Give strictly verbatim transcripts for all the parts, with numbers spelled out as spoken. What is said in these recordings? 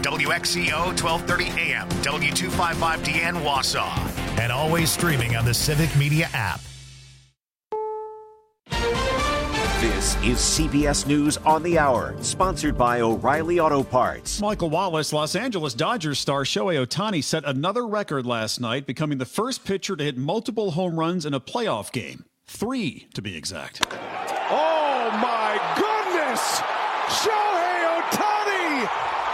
W X E O twelve thirty A M, W two fifty-five D N Wausau, and always streaming on the Civic Media app. This is C B S News on the Hour, sponsored by O'Reilly Auto Parts. Michael Wallace, Los Angeles Dodgers star Shohei Ohtani set another record last night, becoming the first pitcher to hit multiple home runs in a playoff game. Three, to be exact. Oh, my goodness! Shohei Ohtani!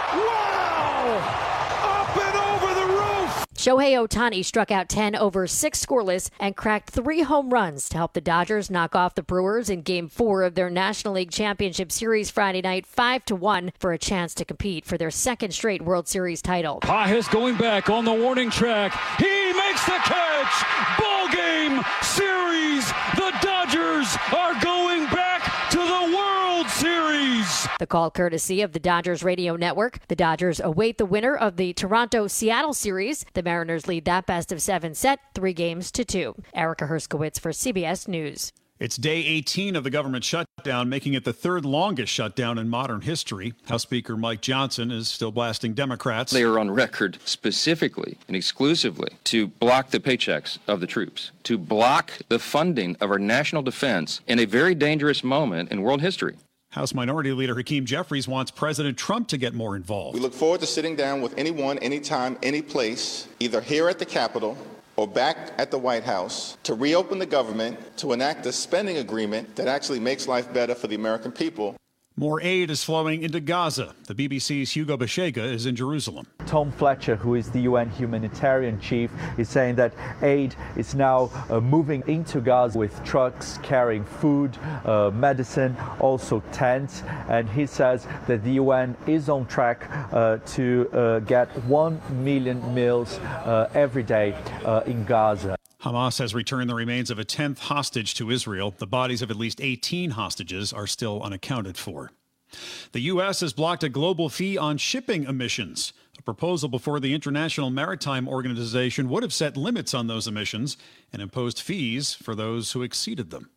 Wow! Up and over the roof! Shohei Ohtani struck out ten over six scoreless and cracked three home runs to help the Dodgers knock off the Brewers in Game four of their National League Championship Series Friday night five to one for a chance to compete for their second straight World Series title. Pages going back on the warning track. He makes the catch! Ball game! Series! The Dodgers are going back to the World Series! The call courtesy of the Dodgers radio network. The Dodgers await the winner of the Toronto-Seattle series. The Mariners lead that best of seven set, three games to two. Erica Herskowitz for C B S News. It's day eighteen of the government shutdown, making it the third longest shutdown in modern history. House Speaker Mike Johnson is still blasting Democrats. They are on record specifically and exclusively to block the paychecks of the troops, to block the funding of our national defense in a very dangerous moment in world history. House Minority Leader Hakeem Jeffries wants President Trump to get more involved. We look forward to sitting down with anyone, anytime, any place, either here at the Capitol or back at the White House, to reopen the government, to enact a spending agreement that actually makes life better for the American people. More aid is flowing into Gaza. The B B C's Hugo Bashega is in Jerusalem. Tom Fletcher, who is the U N humanitarian chief, is saying that aid is now uh, moving into Gaza with trucks carrying food, uh, medicine, also tents. And he says that the U N is on track uh, to uh, get one million meals uh, every day uh, in Gaza. Hamas has returned the remains of a tenth hostage to Israel. The bodies of at least eighteen hostages are still unaccounted for. The U S has blocked a global fee on shipping emissions. A proposal before the International Maritime Organization would have set limits on those emissions and imposed fees for those who exceeded them.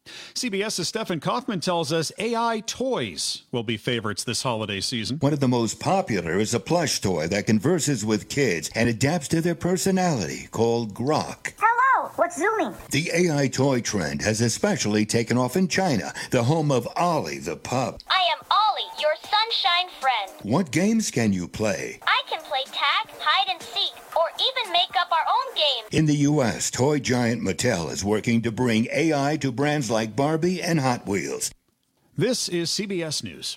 CBS's Stephen Kaufman tells us A I toys will be favorites this holiday season. One of the most popular is a plush toy that converses with kids and adapts to their personality, called Grok. Hello, what's zooming? The A I toy trend has especially taken off in China, the home of Ollie the pup. I am Ollie, your sunshine friend. What games can you play? I can play tag, hide and seek, or even make up our own game. In the U S, toy giant Mattel is working to bring A I to brands like Barbie and Hot Wheels. This is C B S News.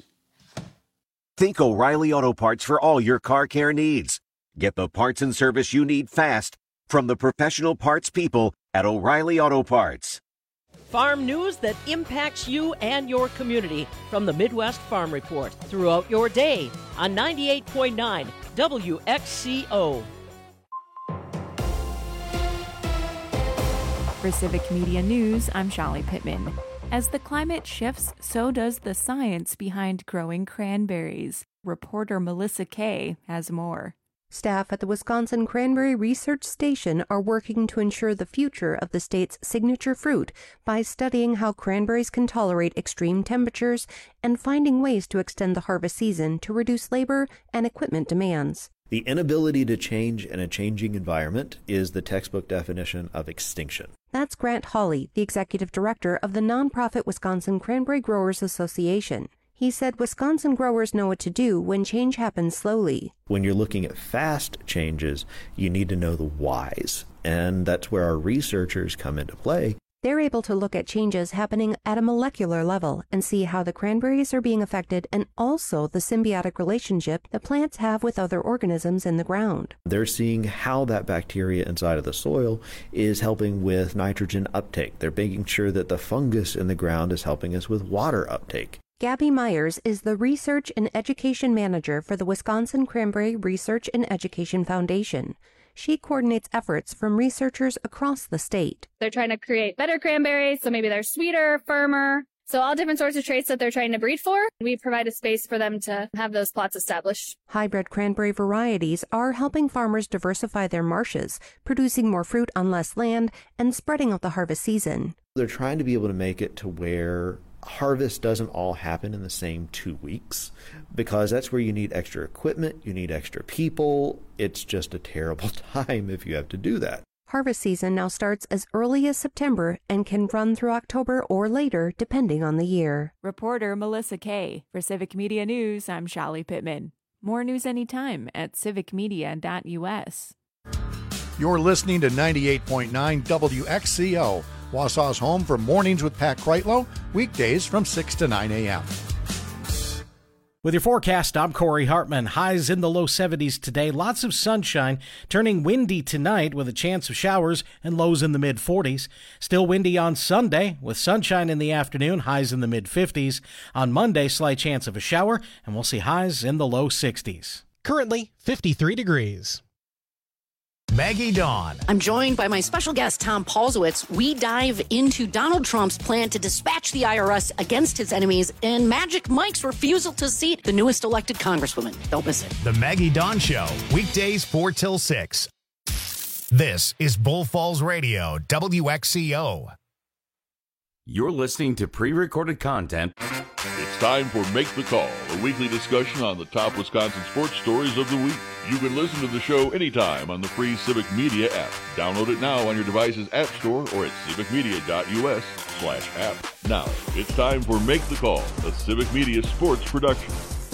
Think O'Reilly Auto Parts for all your car care needs. Get the parts and service you need fast from the professional parts people at O'Reilly Auto Parts. Farm news that impacts you and your community from the Midwest Farm Report throughout your day on ninety-eight point nine W X C O. For Civic Media News, I'm Shallie Pittman. As the climate shifts, so does the science behind growing cranberries. Reporter Melissa Kay has more. Staff at the Wisconsin Cranberry Research Station are working to ensure the future of the state's signature fruit by studying how cranberries can tolerate extreme temperatures and finding ways to extend the harvest season to reduce labor and equipment demands. The inability to change in a changing environment is the textbook definition of extinction. That's Grant Hawley, the executive director of the nonprofit Wisconsin Cranberry Growers Association. He said Wisconsin growers know what to do when change happens slowly. When you're looking at fast changes, you need to know the whys, and that's where our researchers come into play. They're able to look at changes happening at a molecular level and see how the cranberries are being affected and also the symbiotic relationship that plants have with other organisms in the ground. They're seeing how that bacteria inside of the soil is helping with nitrogen uptake. They're making sure that the fungus in the ground is helping us with water uptake. Gabby Myers is the Research and Education Manager for the Wisconsin Cranberry Research and Education Foundation. She coordinates efforts from researchers across the state. They're trying to create better cranberries, so maybe they're sweeter, firmer. So all different sorts of traits that they're trying to breed for. We provide a space for them to have those plots established. Hybrid cranberry varieties are helping farmers diversify their marshes, producing more fruit on less land and spreading out the harvest season. They're trying to be able to make it to where harvest doesn't all happen in the same two weeks because that's where you need extra equipment, you need extra people. It's just a terrible time if you have to do that. Harvest season now starts as early as September and can run through October or later, depending on the year. Reporter Melissa Kay. For Civic Media News, I'm Shali Pittman. More news anytime at civic media dot u s. You're listening to ninety-eight point nine W X C O, Wausau's home for Mornings with Pat Kreitlow, weekdays from six to nine a.m. With your forecast, I'm Corey Hartman. Highs in the low seventies today. Lots of sunshine, turning windy tonight with a chance of showers and lows in the mid forties. Still windy on Sunday with sunshine in the afternoon, highs in the mid fifties. On Monday, slight chance of a shower, and we'll see highs in the low sixties. Currently fifty-three degrees. Maggie Dawn. I'm joined by my special guest, Tom Paulsowitz. We dive into Donald Trump's plan to dispatch the I R S against his enemies and Magic Mike's refusal to seat the newest elected congresswoman. Don't miss it. The Maggie Dawn Show, weekdays four till six. This is Bull Falls Radio, W X C O. You're listening to pre-recorded content. It's time for Make the Call, a weekly discussion on the top Wisconsin sports stories of the week. You can listen to the show anytime on the free Civic Media app. Download it now on your device's app store or at civic media dot u s slash app. Now, it's time for Make the Call, a Civic Media sports production.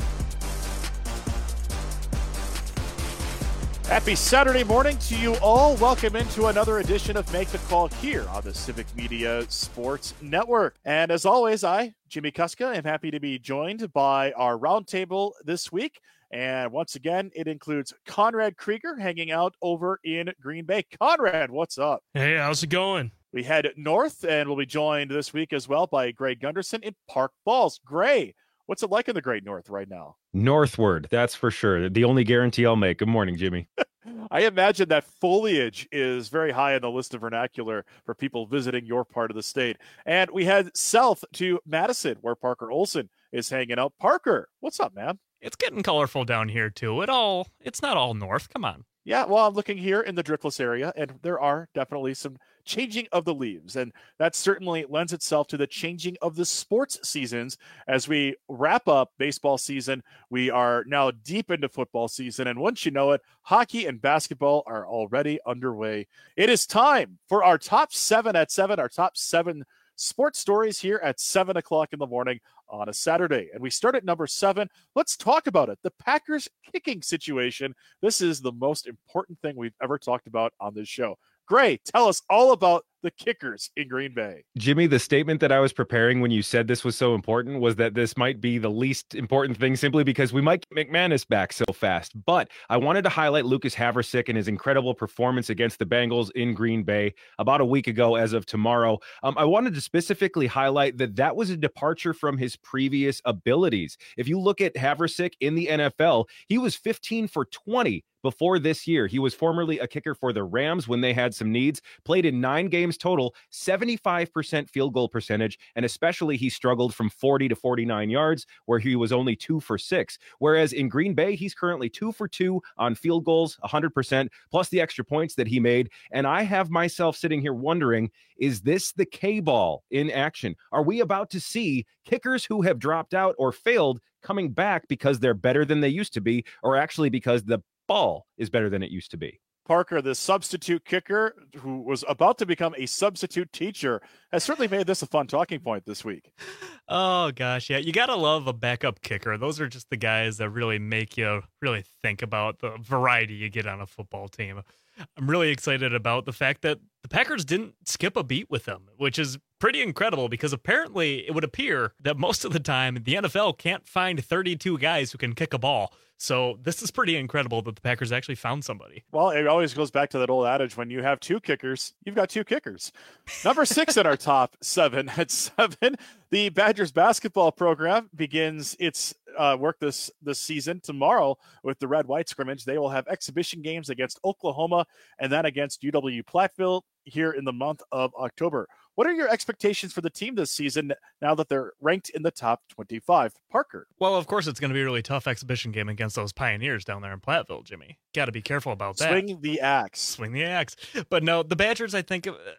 Happy Saturday morning to you all. Welcome into another edition of Make the Call here on the Civic Media Sports Network. And as always, I, Jimmy Kuska, am happy to be joined by our roundtable this week. And once again, it includes Conrad Krieger hanging out over in Green Bay. Conrad, what's up? Hey, how's it going? We head north, and we'll be joined this week as well by Gray Gunderson in Park Falls. Gray, what's it like in the Great North right now? Northward, that's for sure. The only guarantee I'll make. Good morning, Jimmy. I imagine that foliage is very high on the list of vernacular for people visiting your part of the state. And we head south to Madison, where Parker Olson is hanging out. Parker, what's up, man? It's getting colorful down here, too. It all, it's not all north. Come on. Yeah, well, I'm looking here in the Driftless area, and there are definitely some changing of the leaves, and that certainly lends itself to the changing of the sports seasons. As we wrap up baseball season, we are now deep into football season, and once you know it, hockey and basketball are already underway. It is time for our top seven at seven, our top seven sports stories here at seven o'clock in the morning on a Saturday. And we start at number seven. Let's talk about it. The Packers kicking situation. This is the most important thing we've ever talked about on this show. Gray, tell us all about the kickers in Green Bay. Jimmy, the statement that I was preparing when you said this was so important was that this might be the least important thing simply because we might get McManus back so fast. But I wanted to highlight Lucas Havrisik and his incredible performance against the Bengals in Green Bay about a week ago as of tomorrow. Um, I wanted to specifically highlight that that was a departure from his previous abilities. If you look at Havrisik in the N F L, he was fifteen for twenty before this year. He was formerly a kicker for the Rams when they had some needs, played in nine games total, seventy-five percent field goal percentage, and especially he struggled from forty to forty-nine yards, where he was only two for six. Whereas in Green Bay, he's currently two for two on field goals, one hundred percent, plus the extra points that he made. And I have myself sitting here wondering, is this the K-ball in action? Are we about to see kickers who have dropped out or failed coming back because they're better than they used to be, or actually because the ball is better than it used to be? Parker, the substitute kicker who was about to become a substitute teacher, has certainly made this a fun talking point this week. Oh, gosh, yeah. You got to love a backup kicker. Those are just the guys that really make you really think about the variety you get on a football team. I'm really excited about the fact that the Packers didn't skip a beat with them, which is pretty incredible because apparently it would appear that most of the time the N F L can't find thirty-two guys who can kick a ball. So this is pretty incredible that the Packers actually found somebody. Well, it always goes back to that old adage, when you have two kickers, you've got two kickers. Number six in our top seven. At seven, the Badgers basketball program begins its uh, work this, this season tomorrow with the Red-White scrimmage. They will have exhibition games against Oklahoma and then against U W Platteville here in the month of October. What are your expectations for the team this season now that they're ranked in the top twenty-five? Parker. Well, of course, it's going to be a really tough exhibition game against those Pioneers down there in Platteville, Jimmy. Got to be careful about that. Swing the axe. Swing the axe. But no, the Badgers, I think,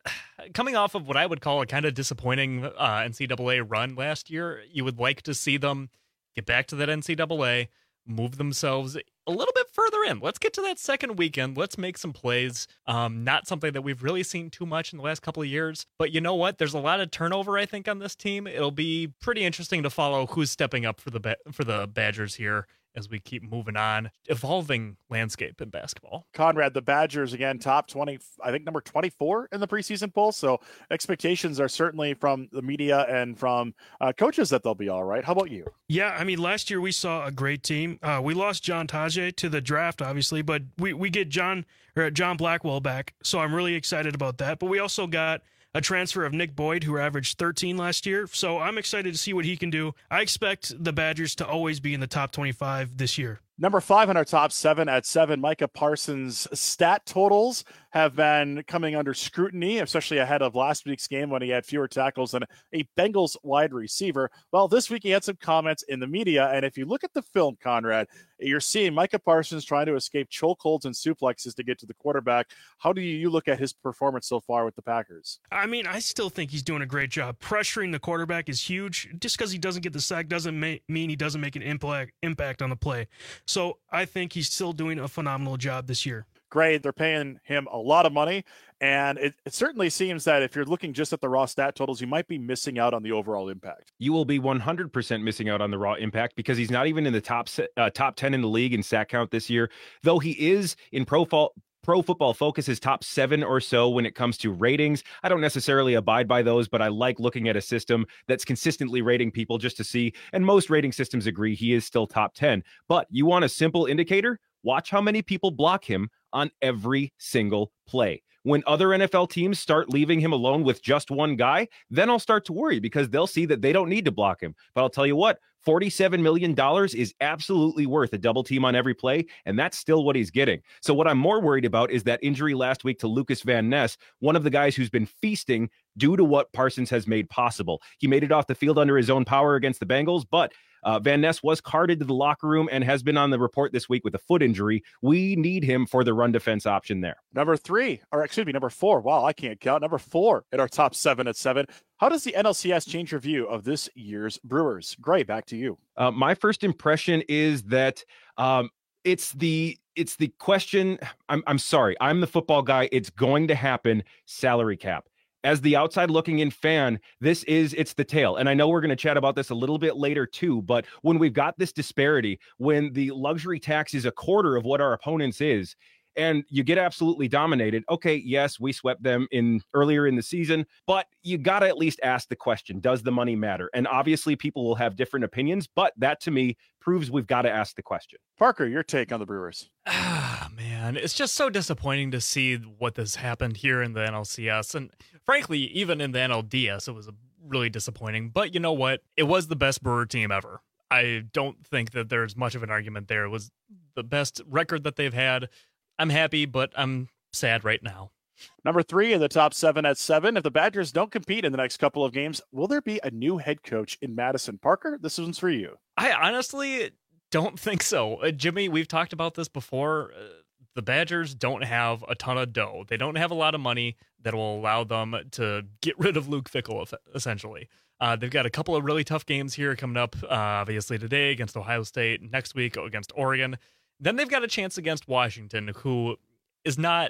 coming off of what I would call a kind of disappointing uh, N C double A run last year, you would like to see them get back to that N C double A, move themselves a little bit further in. Let's get to that second weekend. Let's make some plays. Um, not something that we've really seen too much in the last couple of years. But you know what? There's a lot of turnover, I think, on this team. It'll be pretty interesting to follow who's stepping up for the ba- for the Badgers here as we keep moving on. Evolving landscape in basketball. Conrad, the Badgers, again, top twenty, I think number twenty-four in the preseason poll. So expectations are certainly from the media and from uh, coaches that they'll be all right. How about you? Yeah, I mean, last year we saw a great team. Uh, we lost John Tajay to the draft, obviously, but we, we get John or John Blackwell back. So I'm really excited about that. But we also got a transfer of Nick Boyd, who averaged thirteen last year. So I'm excited to see what he can do. I expect the Badgers to always be in the top twenty-five this year. Number five in our top seven at seven, Micah Parsons' stat totals have been coming under scrutiny, especially ahead of last week's game when he had fewer tackles than a Bengals wide receiver. Well, this week he had some comments in the media, and if you look at the film, Conrad, you're seeing Micah Parsons trying to escape chokeholds and suplexes to get to the quarterback. How do you look at his performance so far with the Packers? I mean, I still think he's doing a great job. Pressuring the quarterback is huge. Just because he doesn't get the sack doesn't ma- mean he doesn't make an impact impact on the play. So I think he's still doing a phenomenal job this year. Great. They're paying him a lot of money. And it, it certainly seems that if you're looking just at the raw stat totals, you might be missing out on the overall impact. You will be one hundred percent missing out on the raw impact because he's not even in the top uh, top ten in the league in sack count this year, though he is in Pro, Pro Football Focus's top seven or so when it comes to ratings. I don't necessarily abide by those, but I like looking at a system that's consistently rating people just to see. And most rating systems agree he is still top ten. But you want a simple indicator? Watch how many people block him on every single play. When other N F L teams start leaving him alone with just one guy, then I'll start to worry because they'll see that they don't need to block him. But I'll tell you what, forty-seven million dollars is absolutely worth a double team on every play, and that's still what he's getting. So what I'm more worried about is that injury last week to Lucas Van Ness, one of the guys who's been feasting due to what Parsons has made possible. He made it off the field under his own power against the Bengals, but Uh, Van Ness was carted to the locker room and has been on the report this week with a foot injury. We need him for the run defense option there. Number three, or excuse me, number four. Wow, I can't count. Number four in our top seven at seven. How does the N L C S change your view of this year's Brewers? Gray, back to you. Uh, my first impression is that um, it's the it's the question. I'm I'm sorry. I'm the football guy. It's going to happen. Salary cap. As the outside looking in fan, this is, it's the tale. And I know we're going to chat about this a little bit later too, but when we've got this disparity, when the luxury tax is a quarter of what our opponents is, and you get absolutely dominated. Okay, yes, we swept them in earlier in the season, but you got to at least ask the question, does the money matter? And obviously people will have different opinions, but that to me proves we've got to ask the question. Parker, your take on the Brewers. Ah, man, it's just so disappointing to see what has happened here in the N L C S. And frankly, even in the N L D S, it was really disappointing. But you know what? It was the best Brewer team ever. I don't think that there's much of an argument there. It was the best record that they've had. I'm happy, but I'm sad right now. Number three in the top seven at seven. If the Badgers don't compete in the next couple of games, will there be a new head coach in Madison? Parker, this one's for you. I honestly don't think so. Uh, Jimmy, we've talked about this before. Uh, the Badgers don't have a ton of dough. They don't have a lot of money that will allow them to get rid of Luke Fickell, essentially. Uh, they've got a couple of really tough games here coming up, uh, obviously today against Ohio State, next week against Oregon. Then they've got a chance against Washington, who is not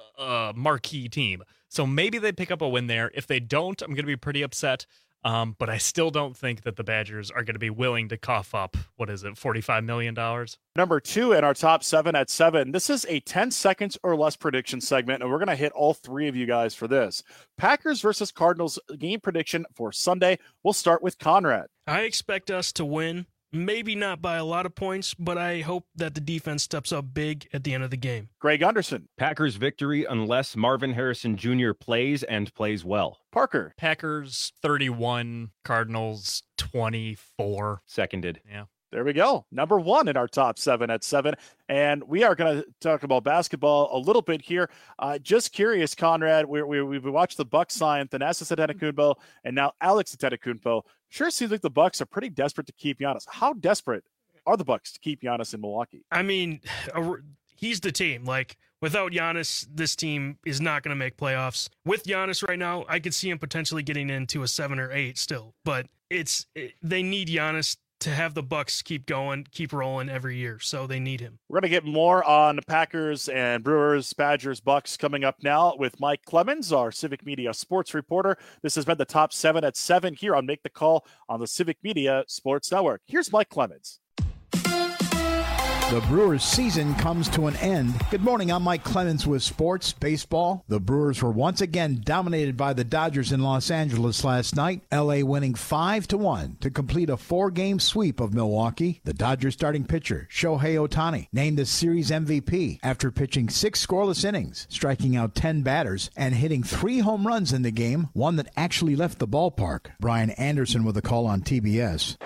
a marquee team. So maybe they pick up a win there. If they don't, I'm going to be pretty upset. Um, but I still don't think that the Badgers are going to be willing to cough up, what is it, forty-five million dollars? Number two in our top seven at seven. This is a ten seconds or less prediction segment, and we're going to hit all three of you guys for this. Packers versus Cardinals game prediction for Sunday. We'll start with Conrad. I expect us to win. Maybe not by a lot of points, but I hope that the defense steps up big at the end of the game. Greg Anderson. Packers victory unless Marvin Harrison Junior plays and plays well. Parker. Packers thirty-one, Cardinals twenty-four. Seconded. Yeah. There we go. Number one in our top seven at seven. And we are going to talk about basketball a little bit here. Uh, just curious, Conrad, we, we, we've watched the Bucks sign Thanasis Antetokounmpo and now Alex Antetokounmpo. Sure seems like the Bucks are pretty desperate to keep Giannis. How desperate are the Bucks to keep Giannis in Milwaukee? I mean, he's the team. Like, Without Giannis, this team is not going to make playoffs. With Giannis right now, I could see him potentially getting into a seven or eight still, but it's it, they need Giannis to have the Bucks keep going, keep rolling every year, so they need him. We're going to get more on the Packers and Brewers, Badgers, Bucks coming up now with Mike Clemens, our Civic Media sports reporter. This has been the Top seven at seven here on Make the Call on the Civic Media Sports Network. Here's Mike Clemens. The Brewers season comes to an end. Good morning, I'm Mike Clemens with Sports Baseball. The Brewers were once again dominated by the Dodgers in Los Angeles last night. L A winning five to one to complete a four-game sweep of Milwaukee. The Dodgers starting pitcher, Shohei Ohtani, named the series M V P after pitching six scoreless innings, striking out ten batters, and hitting three home runs in the game, one that actually left the ballpark. Brian Anderson with a call on T B S.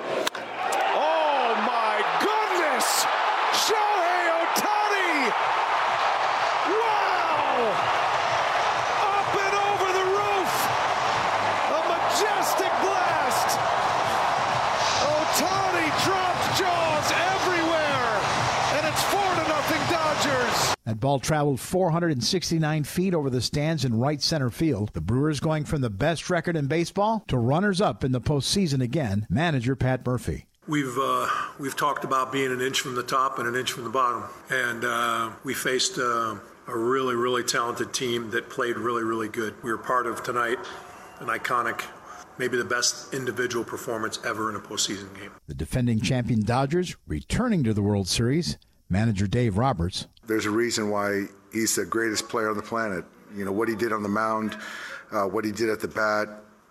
That ball traveled four hundred sixty-nine feet over the stands in right center field. The Brewers going from the best record in baseball to runners-up in the postseason again. Manager Pat Murphy. We've uh, we've talked about being an inch from the top and an inch from the bottom, and uh, we faced uh, a really, really talented team that played really, really good. We were part of tonight an iconic, maybe the best individual performance ever in a postseason game. The defending champion Dodgers returning to the World Series. Manager Dave Roberts. There's a reason why he's the greatest player on the planet. You know, what he did on the mound, uh, what he did at the bat,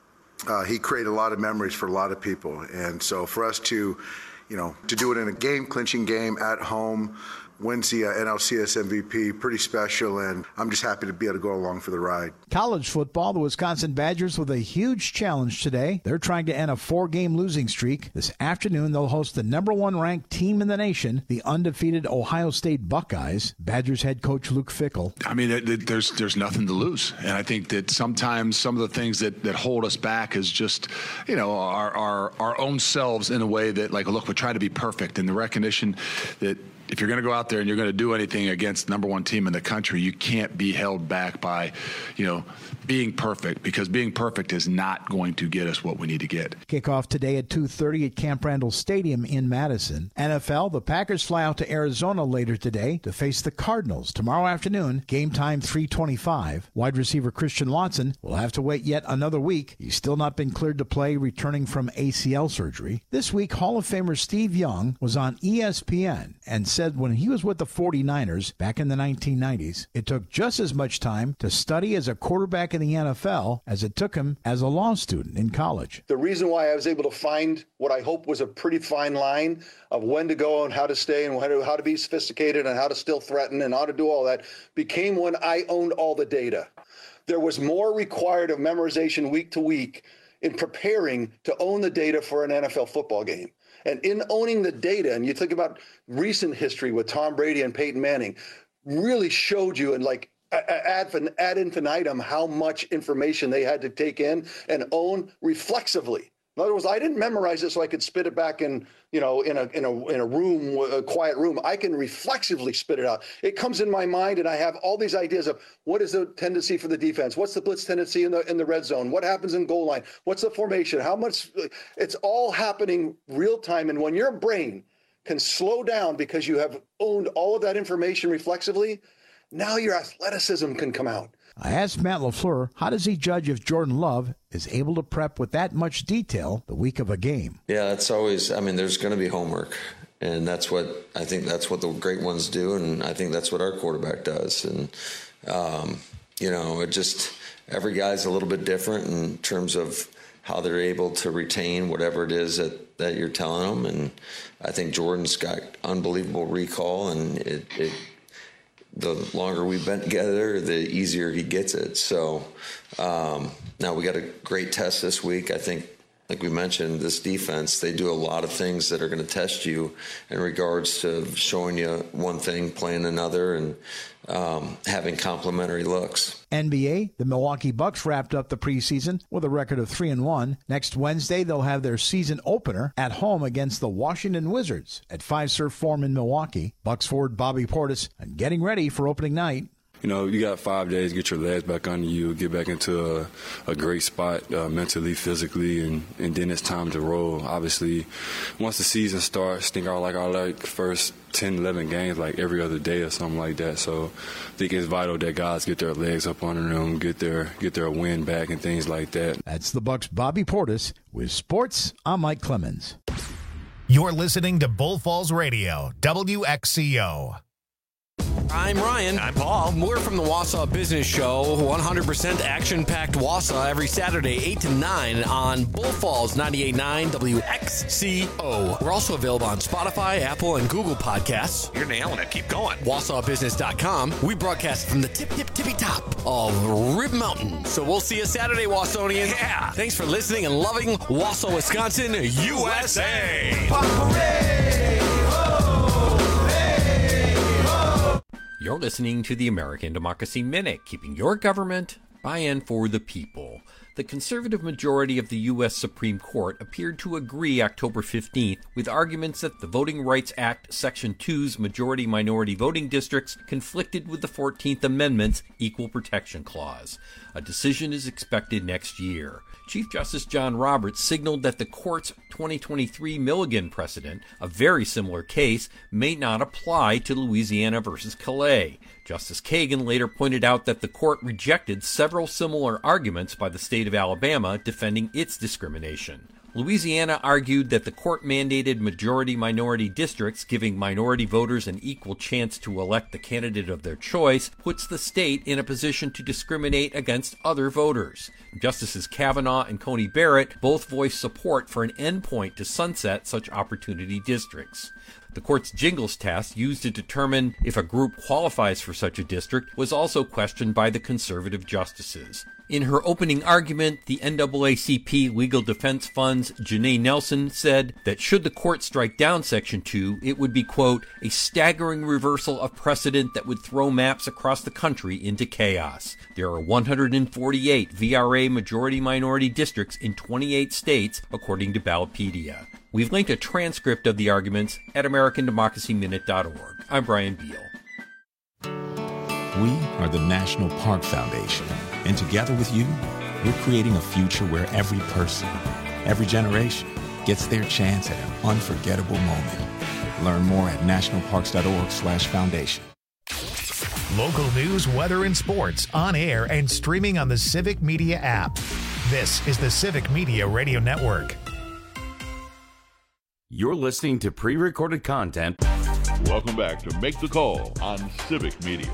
uh, he created a lot of memories for a lot of people. And so for us to, you know, to do it in a game-clinching game at home, wins the uh, N L C S M V P, pretty special, and I'm just happy to be able to go along for the ride. College football, the Wisconsin Badgers with a huge challenge today. They're trying to end a four-game losing streak. This afternoon, they'll host the number one ranked team in the nation, the undefeated Ohio State Buckeyes. Badgers head coach Luke Fickell. I mean, it, it, there's there's nothing to lose, and I think that sometimes some of the things that, that hold us back is just, you know, our, our, our own selves in a way that, like, look, we're trying to be perfect, and the recognition that if you're going to go out there and you're going to do anything against the number one team in the country, you can't be held back by, you know, being perfect, because being perfect is not going to get us what we need to get. Kickoff today at two thirty at Camp Randall Stadium in Madison. N F L, the Packers fly out to Arizona later today to face the Cardinals. Tomorrow afternoon, game time three twenty-five. Wide receiver Christian Watson will have to wait yet another week. He's still not been cleared to play, returning from A C L surgery. This week, Hall of Famer Steve Young was on E S P N and said when he was with the forty-niners back in the nineteen nineties, it took just as much time to study as a quarterback in the N F L as it took him as a law student in college. The reason why I was able to find what I hope was a pretty fine line of when to go and how to stay and how to, how to be sophisticated and how to still threaten and how to do all that became when I owned all the data. There was more required of memorization week to week in preparing to own the data for an N F L football game. And in owning the data, and you think about recent history with Tom Brady and Peyton Manning, really showed you in like ad, ad infinitum how much information they had to take in and own reflexively. In other words, I didn't memorize it so I could spit it back in, you know, in a in a in a room, a quiet room. I can reflexively spit it out. It comes in my mind, and I have all these ideas of what is the tendency for the defense, what's the blitz tendency in the in the red zone, what happens in goal line, what's the formation, how much. It's all happening real time, and when your brain can slow down because you have owned all of that information reflexively, now your athleticism can come out. I asked Matt LaFleur, how does he judge if Jordan Love is able to prep with that much detail the week of a game? Yeah, it's always, I mean, there's going to be homework. And that's what, I think that's what the great ones do. And I think that's what our quarterback does. And, um, you know, it just, every guy's a little bit different in terms of how they're able to retain whatever it is that, that you're telling them. And I think Jordan's got unbelievable recall, and it, it the longer we've been together, the easier he gets it. So um, now we got a great test this week. I think Like we mentioned, this defense, they do a lot of things that are going to test you in regards to showing you one thing, playing another, and um, having complementary looks. N B A, the Milwaukee Bucks wrapped up the preseason with a record of three and one. Next Wednesday, they'll have their season opener at home against the Washington Wizards at Fiserv Forum in Milwaukee. Bucks forward Bobby Portis getting ready for opening night. You know, you got five days, get your legs back under you, get back into a, a great spot uh, mentally, physically, and, and then it's time to roll. Obviously, once the season starts, I think I like our like first ten, eleven games like every other day or something like that. So I think it's vital that guys get their legs up under them, get their get their win back and things like that. That's the Bucks' Bobby Portis. With sports, I'm Mike Clemens. You're listening to Bull Falls Radio, W X C O. I'm Ryan. I'm Paul. We're from the Wausau Business Show. one hundred percent action-packed Wausau every Saturday, eight to nine on Bull Falls ninety-eight point nine W X C O. We're also available on Spotify, Apple, and Google Podcasts. You're nailing it. Keep going. Wausau Business dot com. We broadcast from the tip, tip, tippy top of Rib Mountain. So we'll see you Saturday, Wausonians. Yeah. Thanks for listening and loving Wausau, Wisconsin, U S A. You're listening to the American Democracy Minute, keeping your government by and for the people. The conservative majority of the U S Supreme Court appeared to agree October fifteenth with arguments that the Voting Rights Act Section two's majority-minority voting districts conflicted with the fourteenth Amendment's Equal Protection Clause. A decision is expected next year. Chief Justice John Roberts signaled that the court's twenty twenty-three Milligan precedent, a very similar case, may not apply to Louisiana versus Calais. Justice Kagan later pointed out that the court rejected several similar arguments by the state of Alabama defending its discrimination. Louisiana argued that the court-mandated majority-minority districts giving minority voters an equal chance to elect the candidate of their choice puts the state in a position to discriminate against other voters. Justices Kavanaugh and Coney Barrett both voiced support for an endpoint to sunset such opportunity districts. The court's Jingles test, used to determine if a group qualifies for such a district, was also questioned by the conservative justices. In her opening argument, the N double A C P Legal Defense Fund's Janae Nelson said that should the court strike down Section two, it would be, quote, a staggering reversal of precedent that would throw maps across the country into chaos. There are one hundred forty-eight V R A majority-minority districts in twenty-eight states, according to Ballotpedia. We've linked a transcript of the arguments at American Democracy Minute dot org. I'm Brian Beal. We are the National Park Foundation, and together with you, we're creating a future where every person, every generation, gets their chance at an unforgettable moment. Learn more at national parks dot org slash foundation. Local news, weather, and sports on air and streaming on the Civic Media app. This is the Civic Media Radio Network. You're listening to pre-recorded content. Welcome back to Make the Call on Civic Media.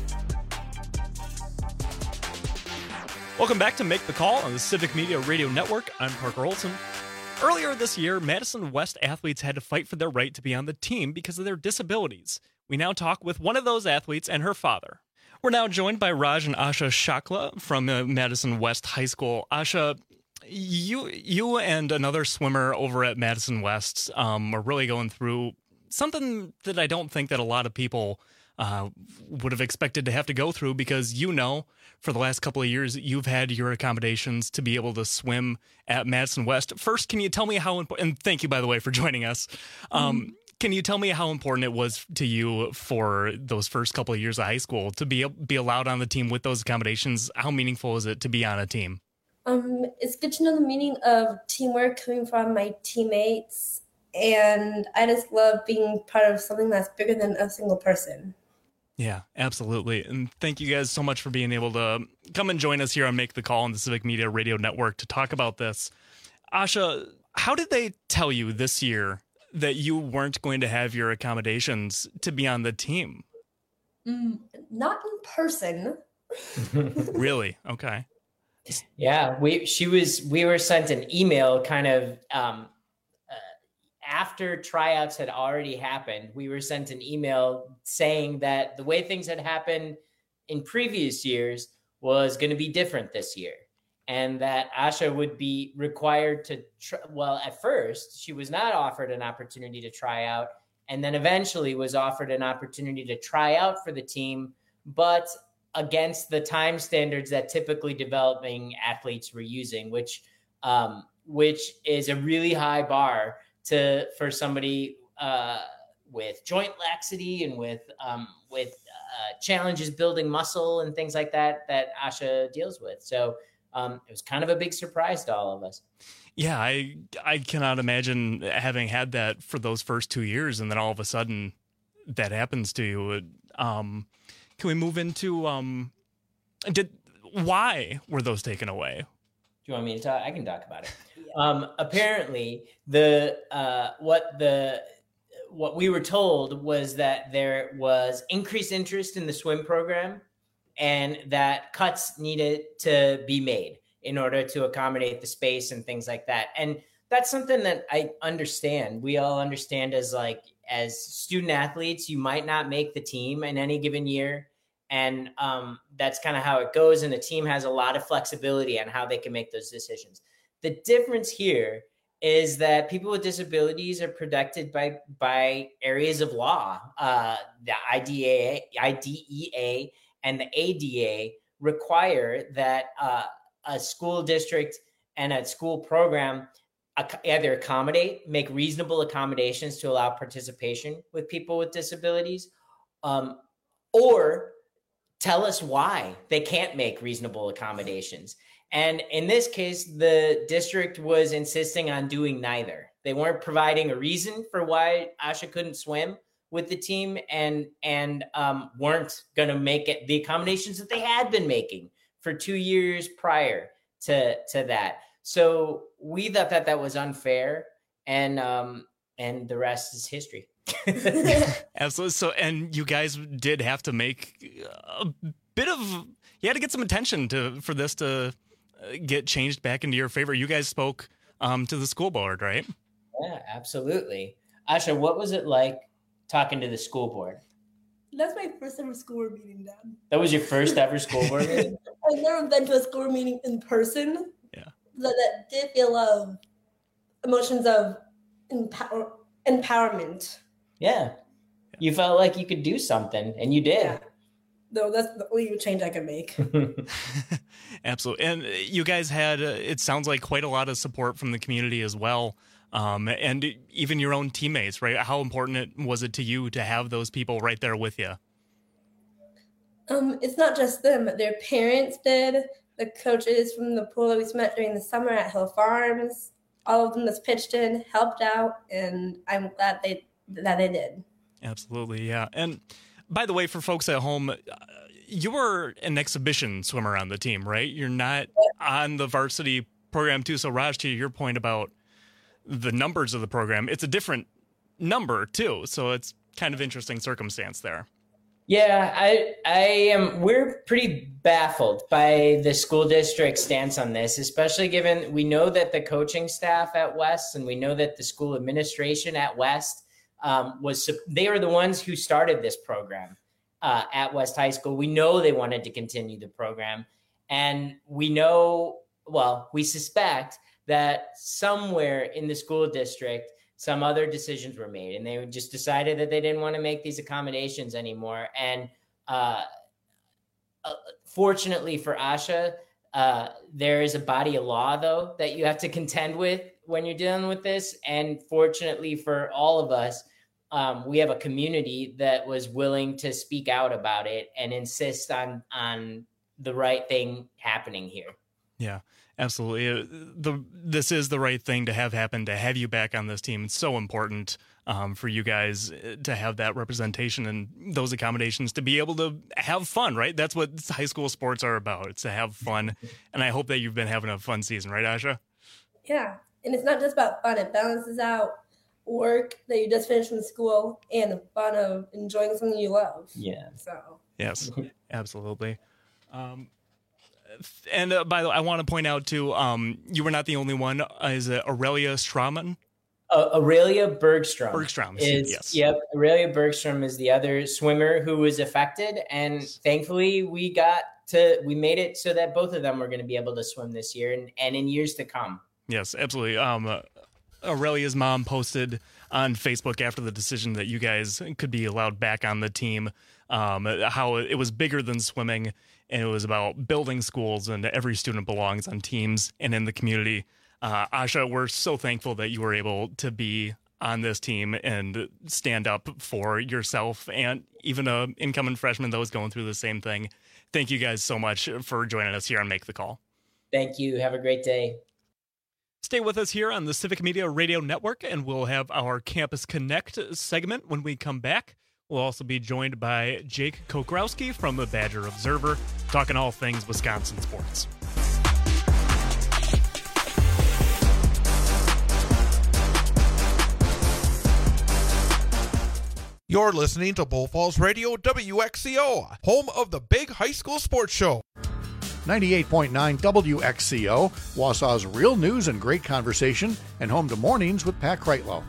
Welcome back to Make the Call on the Civic Media Radio Network. I'm Parker Olson. Earlier this year, Madison West athletes had to fight for their right to be on the team because of their disabilities. We now talk with one of those athletes and her father. We're now joined by Raj and Asha Shakla from uh, Madison West High School. Asha, you you and another swimmer over at Madison West um, are really going through something that I don't think that a lot of people uh, would have expected to have to go through, because you know, for the last couple of years, you've had your accommodations to be able to swim at Madison West. First, can you tell me how important, and thank you, by the way, for joining us. Um, mm-hmm. Can you tell me how important it was to you for those first couple of years of high school to be be allowed on the team with those accommodations? How meaningful is it to be on a team? Um, it's good to know the meaning of teamwork coming from my teammates, and I just love being part of something that's bigger than a single person. Yeah, absolutely. And thank you guys so much for being able to come and join us here on Make the Call on the Civic Media Radio Network to talk about this. Asha, how did they tell you this year that you weren't going to have your accommodations to be on the team? Mm, not in person. Really? Okay. Yeah, we she was we were sent an email kind of um, uh, after tryouts had already happened. We were sent an email saying that the way things had happened in previous years was going to be different this year. and that Asha would be required to, tr- well, at first, she was not offered an opportunity to try out, and then eventually was offered an opportunity to try out for the team, but against the time standards that typically developing athletes were using, which um, which is a really high bar to for somebody uh, with joint laxity and with um, with uh, challenges building muscle and things like that that Asha deals with. So um, it was kind of a big surprise to all of us. Yeah, I I cannot imagine having had that for those first two years, and then all of a sudden that happens to you. Um, can we move into um, did why were those taken away? Do you want me to talk? I can talk about it. Um, apparently, the uh, what the what we were told was that there was increased interest in the swim program, and that cuts needed to be made in order to accommodate the space and things like that. And that's something that I understand. We all understand as like as student athletes, you might not make the team in any given year. And um, that's kind of how it goes. And the team has a lot of flexibility on how they can make those decisions. The difference here is that people with disabilities are protected by by areas of law. Uh, the I D A, I D E A and the A D A require that uh, a school district and a school program either accommodate, make reasonable accommodations to allow participation with people with disabilities, um, or tell us why they can't make reasonable accommodations. And in this case, the district was insisting on doing neither. They weren't providing a reason for why Asha couldn't swim with the team, and and um, weren't going to make it the accommodations that they had been making for two years prior to to that. So we thought that that was unfair, and um, and the rest is history. Absolutely. So, and you guys did have to make a bit of, you had to get some attention to for this to get changed back into your favor. You guys spoke um, to the school board, right? Yeah, absolutely. Asha, what was it like talking to the school board? That's my first ever school board meeting, Dad. That was your first ever school board meeting? I've never been to a school board meeting in person. Yeah. That, that did feel of emotions of empower, empowerment. Yeah. You felt like you could do something, and you did. Yeah. No, that's the only change I could make. Absolutely. And you guys had, uh, it sounds like, quite a lot of support from the community as well. Um, and even your own teammates, right? How important it, was it to you to have those people right there with you? Um, it's not just them, but their parents did. The coaches from the pool that we met during the summer at Hill Farms, all of them that's pitched in, helped out, and I'm glad they that they did. Absolutely, yeah. And by the way, for folks at home, you're an exhibition swimmer on the team, right? You're not on the varsity program too. So Raj, to your point about the numbers of the program, it's a different number too. So it's kind of interesting circumstance there. Yeah, I I am. We're pretty baffled by the school district's stance on this, especially given we know that the coaching staff at West and we know that the school administration at West um, was they are the ones who started this program uh, at West High School. We know they wanted to continue the program, and we know, well, we suspect that somewhere in the school district, some other decisions were made, and they just decided that they didn't want to make these accommodations anymore. And uh, uh, fortunately for Asha, uh, there is a body of law, though, that you have to contend with when you're dealing with this. And fortunately for all of us, um, we have a community that was willing to speak out about it and insist on on the right thing happening here. Yeah. Absolutely. The this is the right thing to have happen, to have you back on this team. It's so important um, for you guys to have that representation and those accommodations to be able to have fun, right? That's what high school sports are about. It's to have fun. And I hope that you've been having a fun season, right, Asha? Yeah. And it's not just about fun. It balances out work that you just finished from school and the fun of enjoying something you love. Yeah. So. Yes, absolutely. Um, And uh, by the way, I want to point out too, um, you were not the only one. Uh, is it Aurelia Straumann? Uh, Aurelia Bergstrom. Bergstrom, is yes. Yep, Aurelia Bergstrom is the other swimmer who was affected, and thankfully we got to we made it so that both of them were going to be able to swim this year and, and in years to come. Yes, absolutely. Um, uh, Aurelia's mom posted on Facebook after the decision that you guys could be allowed back on the team, um, how it was bigger than swimming, and it was about building schools, and every student belongs on teams and in the community. Uh, Asha, we're so thankful that you were able to be on this team and stand up for yourself and even a incoming freshman that was going through the same thing. Thank you guys so much for joining us here on Make the Call. Thank you. Have a great day. Stay with us here on the Civic Media Radio Network, and we'll have our Campus Connect segment when we come back. We'll also be joined by Jake Kokrowski from the Badger Observer, talking all things Wisconsin sports. You're listening to Bull Falls Radio W X C O, home of the big high school sports show. ninety-eight point nine W X C O, Wausau's real news and great conversation, and home to Mornings with Pat Kreitlow.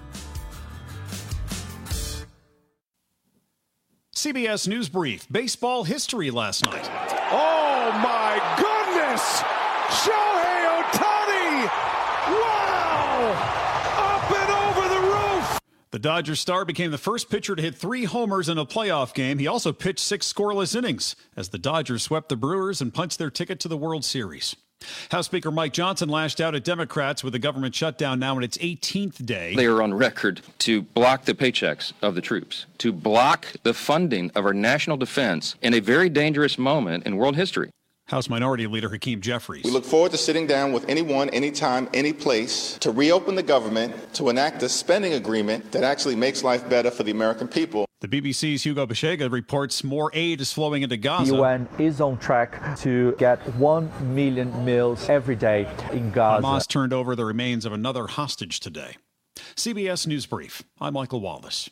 C B S News Brief, baseball history last night. Oh my goodness! Shohei Ohtani! Wow! Up and over the roof! The Dodgers star became the first pitcher to hit three homers in a playoff game. He also pitched six scoreless innings as the Dodgers swept the Brewers and punched their ticket to the World Series. House Speaker Mike Johnson lashed out at Democrats with the government shutdown now in its eighteenth day. They are on record to block the paychecks of the troops, to block the funding of our national defense in a very dangerous moment in world history. House Minority Leader Hakeem Jeffries. We look forward to sitting down with anyone, anytime, any place to reopen the government, to enact a spending agreement that actually makes life better for the American people. The B B C's Hugo Bashega reports more aid is flowing into Gaza. The U N is on track to get one million meals every day in Gaza. Hamas turned over the remains of another hostage today. C B S News Brief. I'm Michael Wallace.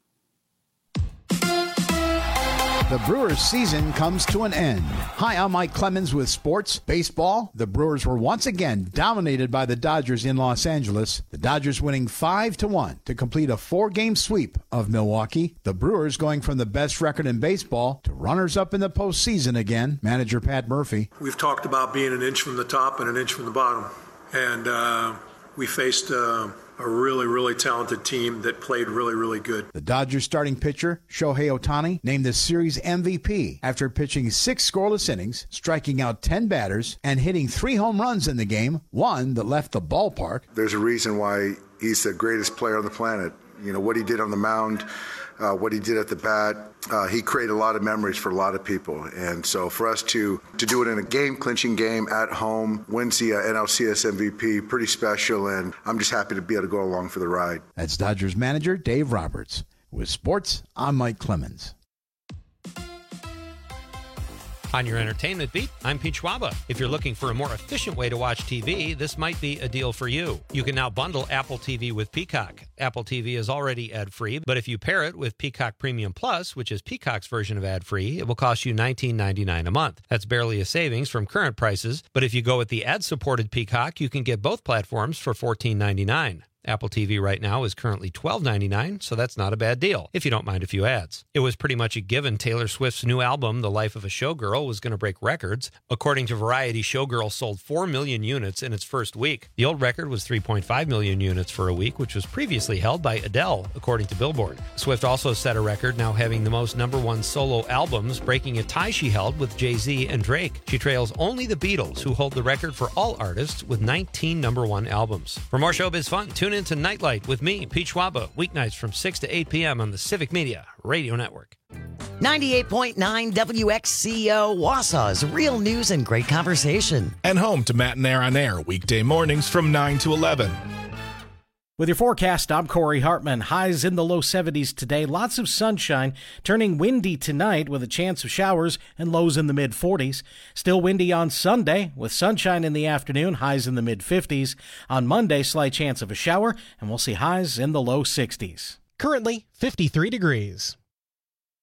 The Brewers' season comes to an end. Hi, I'm Mike Clemens with Sports Baseball. The Brewers were once again dominated by the Dodgers in Los Angeles. The Dodgers winning five to one to complete a four-game sweep of Milwaukee. The Brewers going from the best record in baseball to runners-up in the postseason again. Manager Pat Murphy. We've talked about being an inch from the top and an inch from the bottom. And uh, we faced uh, a really, really talented team that played really, really good. The Dodgers starting pitcher, Shohei Ohtani, named the series M V P after pitching six scoreless innings, striking out ten batters, and hitting three home runs in the game, one that left the ballpark. There's a reason why he's the greatest player on the planet. You know, what he did on the mound, uh, what he did at the bat, uh, he created a lot of memories for a lot of people. And so for us to to do it in a game-clinching game at home, wins the uh, N L C S M V P, pretty special, and I'm just happy to be able to go along for the ride. That's Dodgers manager Dave Roberts. With sports, I'm Mike Clemens. On your entertainment beat, I'm Pete Schwaba. If you're looking for a more efficient way to watch T V, this might be a deal for you. You can now bundle Apple T V with Peacock. Apple T V is already ad-free, but if you pair it with Peacock Premium Plus, which is Peacock's version of ad-free, it will cost you nineteen ninety-nine a month. That's barely a savings from current prices, but if you go with the ad-supported Peacock, you can get both platforms for fourteen ninety-nine. Apple T V right now is currently twelve ninety-nine, so that's not a bad deal, if you don't mind a few ads. It was pretty much a given Taylor Swift's new album, The Life of a Showgirl, was going to break records. According to Variety, Showgirl sold four million units in its first week. The old record was three point five million units for a week, which was previously held by Adele, according to Billboard. Swift also set a record, now having the most number one solo albums, breaking a tie she held with Jay-Z and Drake. She trails only the Beatles, who hold the record for all artists with nineteen number one albums. For more showbiz fun, tune in to Nightlight with me, Pete Schwaba, weeknights from six to eight p.m. on the Civic Media Radio Network. ninety-eight point nine W X C O, Wausau's real news and great conversation. And home to Matt and Air on Air, weekday mornings from nine to eleven. With your forecast, I'm Corey Hartman. Highs in the low seventies today. Lots of sunshine, turning windy tonight with a chance of showers and lows in the mid forties. Still windy on Sunday with sunshine in the afternoon, highs in the mid fifties. On Monday, slight chance of a shower, and we'll see highs in the low sixties. Currently, fifty-three degrees.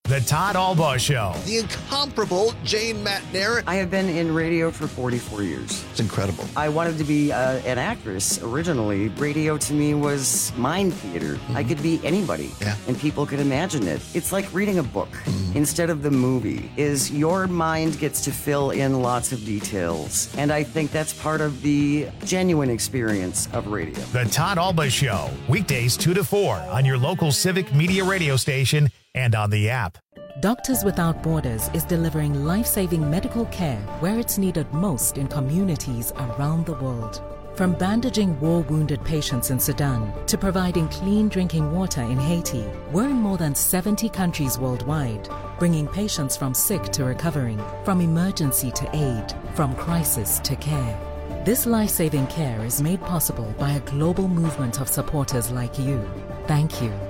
The Todd Albaugh Show. The incomparable Jane McNair. I have been in radio for forty-four years. It's incredible. I wanted to be uh, an actress originally. Radio to me was mind theater. Mm-hmm. I could be anybody, yeah. and people could imagine it. It's like reading a book mm-hmm. instead of the movie. Is your mind gets to fill in lots of details, and I think that's part of the genuine experience of radio. The Todd Albaugh Show, weekdays two to four on your local Civic Media radio station and on the app. Doctors Without Borders is delivering life-saving medical care where it's needed most in communities around the world. From bandaging war-wounded patients in Sudan to providing clean drinking water in Haiti, we're in more than seventy countries worldwide, bringing patients from sick to recovering, from emergency to aid, from crisis to care. This life-saving care is made possible by a global movement of supporters like you. Thank you.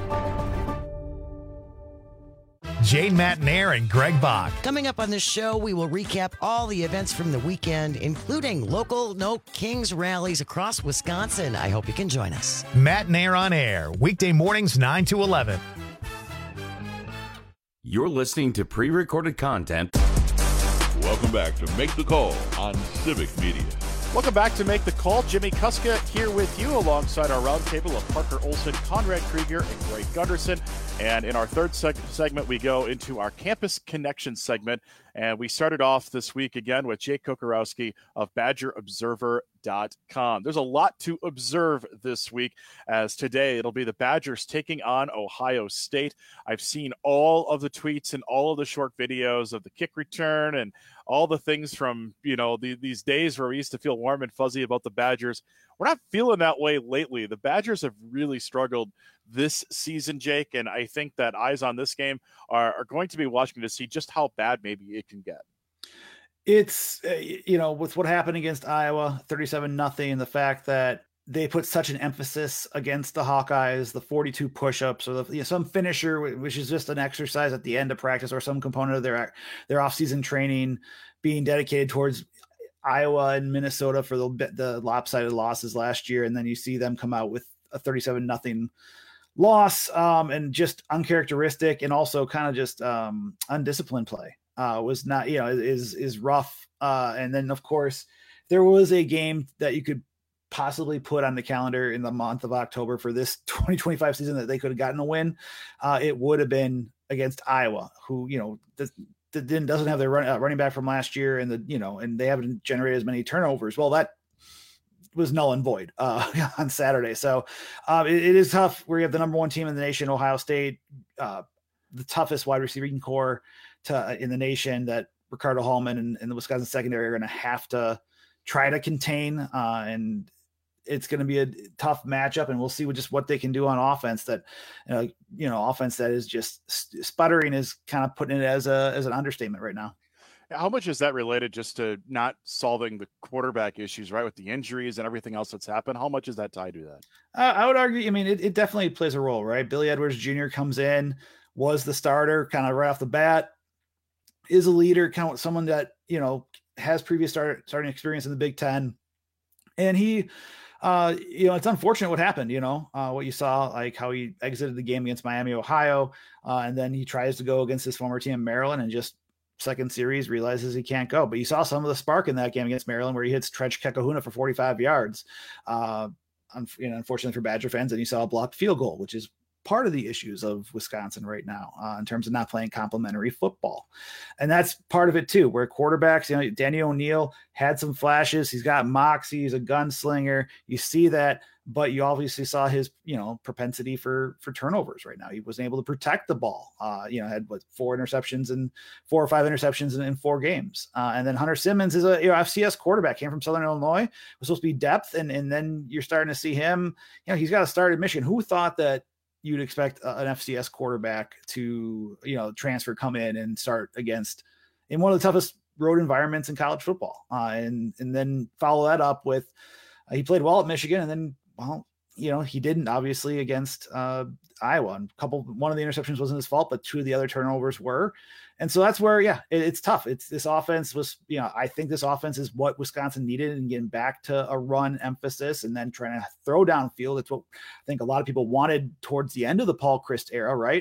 Jane McNair and Greg Bach. Coming up on this show, we will recap all the events from the weekend, including local No Kings rallies across Wisconsin. I hope you can join us. McNair on air, weekday mornings nine to eleven. You're listening to pre-recorded content. Welcome back to Make the Call on Civic Media. Welcome back to Make the Call. Jimmy Kuska here with you alongside our roundtable of Parker Olson, Conrad Krieger, and Greg Gunderson. And in our third seg- segment, we go into our Campus Connection segment. And we started off this week again with Jake Kokorowski of Badger Observer dot com. There's a lot to observe this week, as today it'll be the Badgers taking on Ohio State. I've seen all of the tweets and all of the short videos of the kick return and all the things from, you know, the, these days where we used to feel warm and fuzzy about the Badgers. We're not feeling that way lately. The Badgers have really struggled this season, Jake, and I think that eyes on this game are, are going to be watching to see just how bad maybe it can get. It's, uh, you know, with what happened against Iowa, thirty-seven nothing, and the fact that they put such an emphasis against the Hawkeyes, the forty-two push-ups, or the, you know, some finisher, which is just an exercise at the end of practice, or some component of their their off-season training being dedicated towards Iowa and Minnesota for the the lopsided losses last year, and then you see them come out with a thirty-seven nothing loss, um, and just uncharacteristic, and also kind of just um, undisciplined play. Uh, was not, you know, is is rough. Uh, and then, of course, there was a game that you could possibly put on the calendar in the month of October for this twenty twenty-five season that they could have gotten a win. Uh, it would have been against Iowa, who, you know, the, the, doesn't have their run, uh, running back from last year, and the, you know, and they haven't generated as many turnovers. Well, that was null and void uh, on Saturday. So uh, it, it is tough where you have the number one team in the nation, Ohio State, uh, the toughest wide receiving core to uh, in the nation, that Ricardo Hallman and, and the Wisconsin secondary are going to have to try to contain. Uh, and it's going to be a tough matchup, and we'll see what, just what they can do on offense. That, uh, you know, offense that is just sputtering is kind of putting it as a, as an understatement right now. How much is that related just to not solving the quarterback issues, right? With the injuries and everything else that's happened. How much is that tied to that? Uh, I would argue, I mean, it, it definitely plays a role, right? Billy Edwards Junior comes in, was the starter kind of right off the bat, is a leader, kind of someone that, you know, has previous start, starting experience in the Big Ten. And he, uh, you know, it's unfortunate what happened, you know, uh, what you saw, like how he exited the game against Miami, Ohio. Uh, and then he tries to go against his former team, Maryland, and just second series realizes he can't go. But you saw some of the spark in that game against Maryland, where he hits Tretch Kekahuna for forty-five yards. Uh, un- you know, unfortunately for Badger fans, and you saw a blocked field goal, which is part of the issues of Wisconsin right now uh, in terms of not playing complementary football. And that's part of it too, where quarterbacks, you know, Danny O'Neal had some flashes. He's got moxie. He's a gunslinger. You see that, but you obviously saw his, you know, propensity for, for turnovers right now. He wasn't able to protect the ball. Uh, you know, had what, four interceptions and four or five interceptions in, in four games. Uh, and then Hunter Simmons is a, you know, F C S quarterback, came from Southern Illinois, was supposed to be depth. And, and then you're starting to see him, you know, he's got to start at Michigan. Who thought that you'd expect an F C S quarterback to, you know, transfer, come in and start against in one of the toughest road environments in college football. Uh, and, and then follow that up with, uh, he played well at Michigan, and then, well, you know, he didn't obviously against uh, Iowa. And a couple, one of the interceptions wasn't his fault, but two of the other turnovers were. And so that's where, yeah, it, it's tough. It's this offense was, you know, I think this offense is what Wisconsin needed, and getting back to a run emphasis and then trying to throw downfield. It's what I think a lot of people wanted towards the end of the Paul Chryst era, right?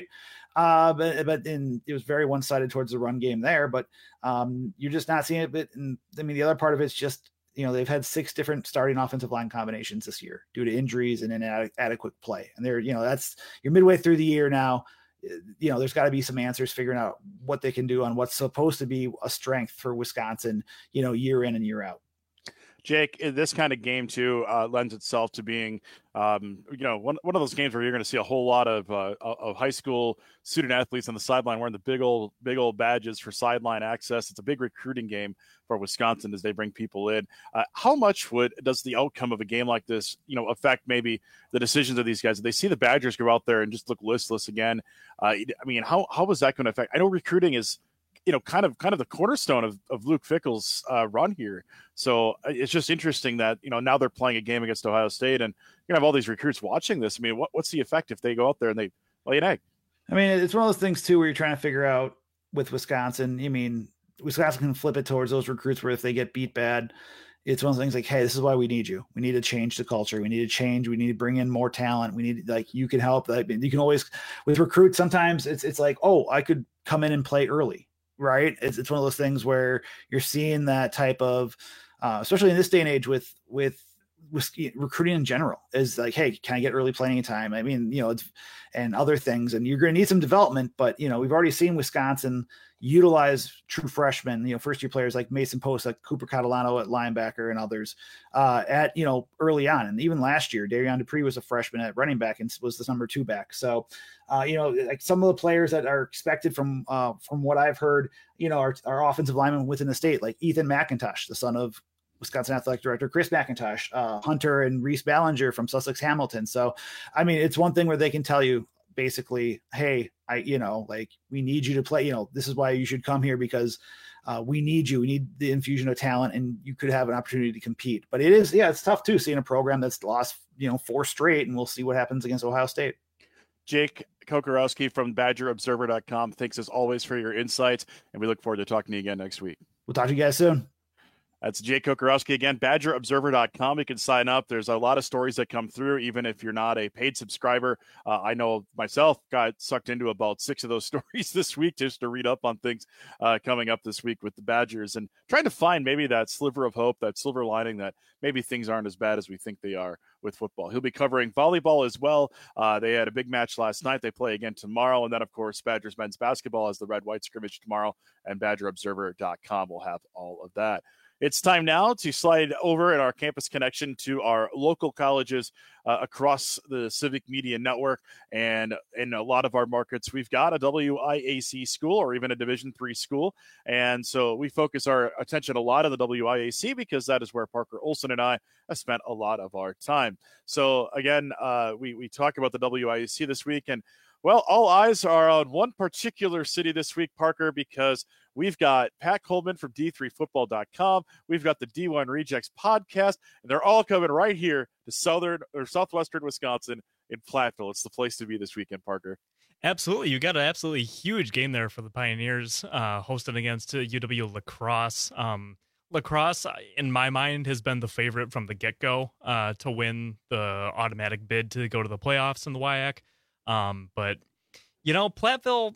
Uh, but but in, it was very one-sided towards the run game there. But um, you're just not seeing it. But and, I mean, the other part of it's just, you know, they've had six different starting offensive line combinations this year due to injuries and inadequate play. And they're, you know, that's you're midway through the year now. You know, there's got to be some answers figuring out what they can do on what's supposed to be a strength for Wisconsin, you know, year in and year out. Jake, this kind of game too uh, lends itself to being, um, you know, one one of those games where you're going to see a whole lot of uh, of high school student athletes on the sideline wearing the big old big old badges for sideline access. It's a big recruiting game for Wisconsin as they bring people in. Uh, how much would does the outcome of a game like this, you know, affect maybe the decisions of these guys? If they see the Badgers go out there and just look listless again, uh, I mean, how how is that going to affect? I know recruiting is, you know, kind of kind of the cornerstone of, of Luke Fickell's uh, run here. So it's just interesting that, you know, now they're playing a game against Ohio State and you're going to have all these recruits watching this. I mean, what, what's the effect if they go out there and they lay an egg? I mean, it's one of those things too, where you're trying to figure out with Wisconsin. I mean, Wisconsin can flip it towards those recruits where if they get beat bad, it's one of those things like, hey, this is why we need you. We need to change the culture. We need to change. We need to bring in more talent. We need, like, you can help. Like, you can always, with recruits, sometimes it's it's like, oh, I could come in and play early. Right. It's, it's one of those things where you're seeing that type of, uh, especially in this day and age with, with, with recruiting in general is like, hey, can I get early playing time? I mean, you know, it's, and other things, and you're going to need some development, but, you know, we've already seen Wisconsin utilize true freshmen, you know, first year players like Mason Post, like Cooper Catalano at linebacker and others uh, at, you know, early on. And even last year, Darian Dupree was a freshman at running back and was the number two back. So, uh, you know, like some of the players that are expected from, uh, from what I've heard, you know, our, our offensive linemen within the state, like Ethan McIntosh, the son of Wisconsin Athletic Director Chris McIntosh, uh, Hunter and Reese Ballinger from Sussex Hamilton. So, I mean, it's one thing where they can tell you basically, hey, I, you know, like, we need you to play, you know, this is why you should come here because uh, we need you. We need the infusion of talent and you could have an opportunity to compete. But it is, yeah, it's tough too, seeing a program that's lost, you know, four straight, and we'll see what happens against Ohio State. Jake Kocorowski from Badger Observer dot com. Thanks as always for your insights, and we look forward to talking to you again next week. We'll talk to you guys soon. That's Jake Kocorowski again, Badger Observer dot com. You can sign up. There's a lot of stories that come through, even if you're not a paid subscriber. Uh, I know myself got sucked into about six of those stories this week just to read up on things uh, coming up this week with the Badgers and trying to find maybe that sliver of hope, that silver lining that maybe things aren't as bad as we think they are with football. He'll be covering volleyball as well. Uh, they had a big match last night. They play again tomorrow. And then, of course, Badgers men's basketball has the red-white scrimmage tomorrow, and Badger Observer dot com will have all of that. It's time now to slide over in our campus connection to our local colleges uh, across the Civic Media Network. And in a lot of our markets, we've got a W I A C school or even a Division three school. And so we focus our attention a lot on the W I A C because that is where Parker Olson and I have spent a lot of our time. So again, uh, we, we talk about the W I A C this week, and well, all eyes are on one particular city this week, Parker, because we've got Pat Coleman from D three football dot com. We've got the D one Rejects podcast, and they're all coming right here to southern or southwestern Wisconsin in Platteville. It's the place to be this weekend, Parker. Absolutely. You got an absolutely huge game there for the Pioneers, uh, hosted against uh, U W La Crosse. Um, La Crosse, in my mind, has been the favorite from the get-go uh, to win the automatic bid to go to the playoffs in the W I A C. Um, but, you know, Platteville,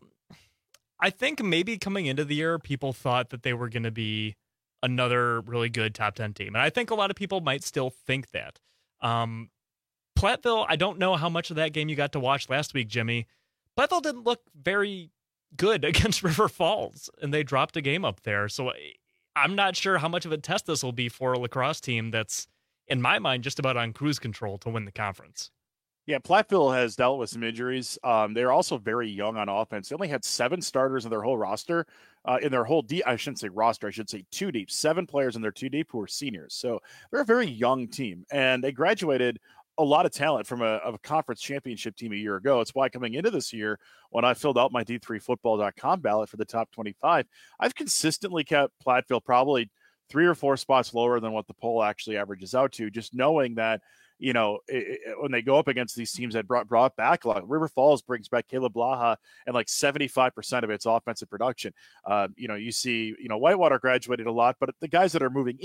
I think maybe coming into the year, people thought that they were going to be another really good top ten team. And I think a lot of people might still think that. Um, Platteville, I don't know how much of that game you got to watch last week, Jimmy. Platteville didn't look very good against River Falls, and they dropped a game up there. So I'm not sure how much of a test this will be for a La Crosse team that's, in my mind, just about on cruise control to win the conference. Yeah, Platteville has dealt with some injuries. Um, they're also very young on offense. They only had seven starters in their whole roster, uh, in their whole deep. I shouldn't say roster. I should say two deep. Seven players in their two deep who are seniors. So they're a very young team, and they graduated a lot of talent from a, of a conference championship team a year ago. It's why coming into this year, when I filled out my D three football dot com ballot for the top twenty-five, I've consistently kept Platteville probably three or four spots lower than what the poll actually averages out to, just knowing that, you know, it, it, when they go up against these teams that brought, brought back a lot, River Falls brings back Caleb Blaha and like seventy-five percent of its offensive production. Uh, you know, you see, you know, Whitewater graduated a lot, but the guys that are moving in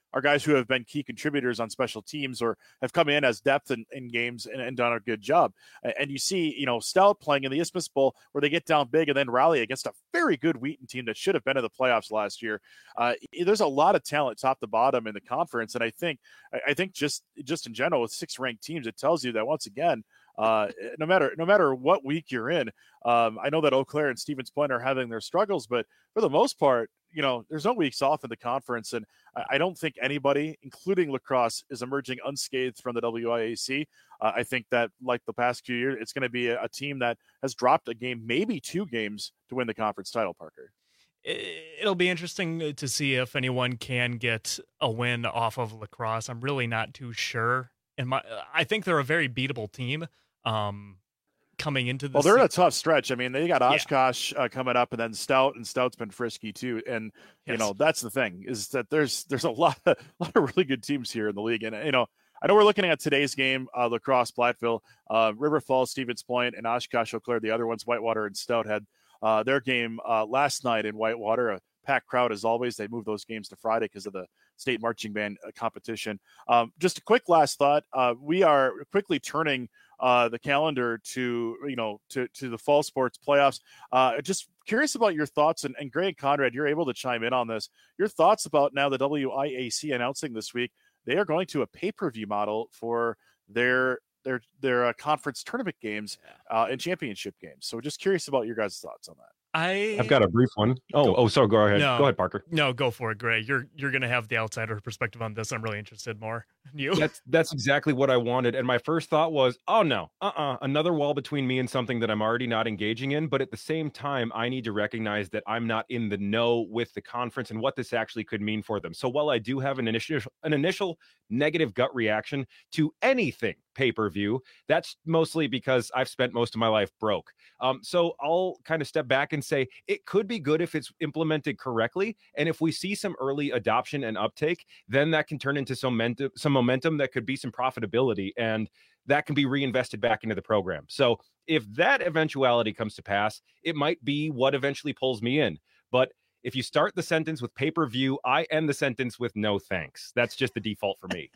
are guys who have been key contributors on special teams or have come in as depth in, in games and, and done a good job. And you see, you know, Stout playing in the Isthmus Bowl where they get down big and then rally against a very good Wheaton team that should have been in the playoffs last year. Uh, there's a lot of talent top to bottom in the conference. And I think, I think just, just in general with six ranked teams, it tells you that once again, uh, no matter, no matter what week you're in, um, I know that Eau Claire and Stevens Point are having their struggles, but for the most part, you know, there's no weeks off in the conference. And I don't think anybody, including La Crosse, is emerging unscathed from the W I A C. Uh, I think that like the past few years, it's going to be a, a team that has dropped a game, maybe two games to win the conference title, Parker. It'll be interesting to see if anyone can get a win off of La Crosse. I'm really not too sure. And my, I think they're a very beatable team. Um, coming into this. Well, they're in a tough stretch. I mean, they got Oshkosh yeah. uh, coming up, and then Stout, and Stout's been frisky too. And yes. you know, that's the thing is that there's there's a lot of, a lot of really good teams here in the league. And you know, I know we're looking at today's game: uh, La Crosse, Platteville, uh, River Falls, Stevens Point, and Oshkosh, Eau Claire. The other ones, Whitewater and Stout, had uh, their game uh, last night in Whitewater. A packed crowd as always. They moved those games to Friday because of the state marching band uh, competition. Um, just a quick last thought: uh, we are quickly turning. Uh, the calendar to, you know, to, to the fall sports playoffs. Uh, just curious about your thoughts, and, and Greg Conrad, you're able to chime in on this. Your thoughts about now the W I A C announcing this week, they are going to a pay-per-view model for their, their, their uh, conference tournament games uh, and championship games. So just curious about your guys' thoughts on that. I I've got a brief one. Oh, go, oh, sorry. Go ahead. No, go ahead, Parker. No, go for it, Greg. You're you're gonna have the outsider perspective on this. I'm really interested more. You? That's that's exactly what I wanted. And my first thought was, oh no, uh-uh, another wall between me and something that I'm already not engaging in. But at the same time, I need to recognize that I'm not in the know with the conference and what this actually could mean for them. So while I do have an initial an initial negative gut reaction to anything pay-per-view, that's mostly because I've spent most of my life broke. Um, so I'll kind of step back and say it could be good if it's implemented correctly. And if we see some early adoption and uptake, then that can turn into some momentum, some momentum that could be some profitability, and that can be reinvested back into the program. So if that eventuality comes to pass, it might be what eventually pulls me in. But if you start the sentence with pay-per-view, I end the sentence with no thanks. That's just the default for me.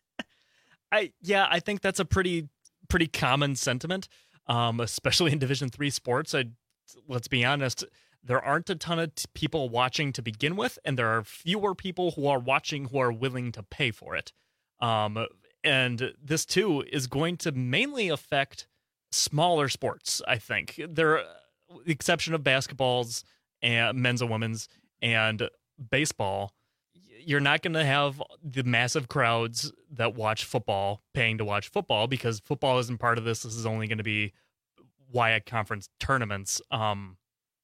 I yeah, I think that's a pretty pretty common sentiment, um, especially in Division three sports. I, let's be honest, there aren't a ton of t- people watching to begin with, and there are fewer people who are watching who are willing to pay for it. Um, and this too is going to mainly affect smaller sports. I think there, the exception of basketballs and men's and women's and baseball. You're not going to have the massive crowds that watch football paying to watch football because football isn't part of this. This is only going to be W I A C conference tournaments. Um,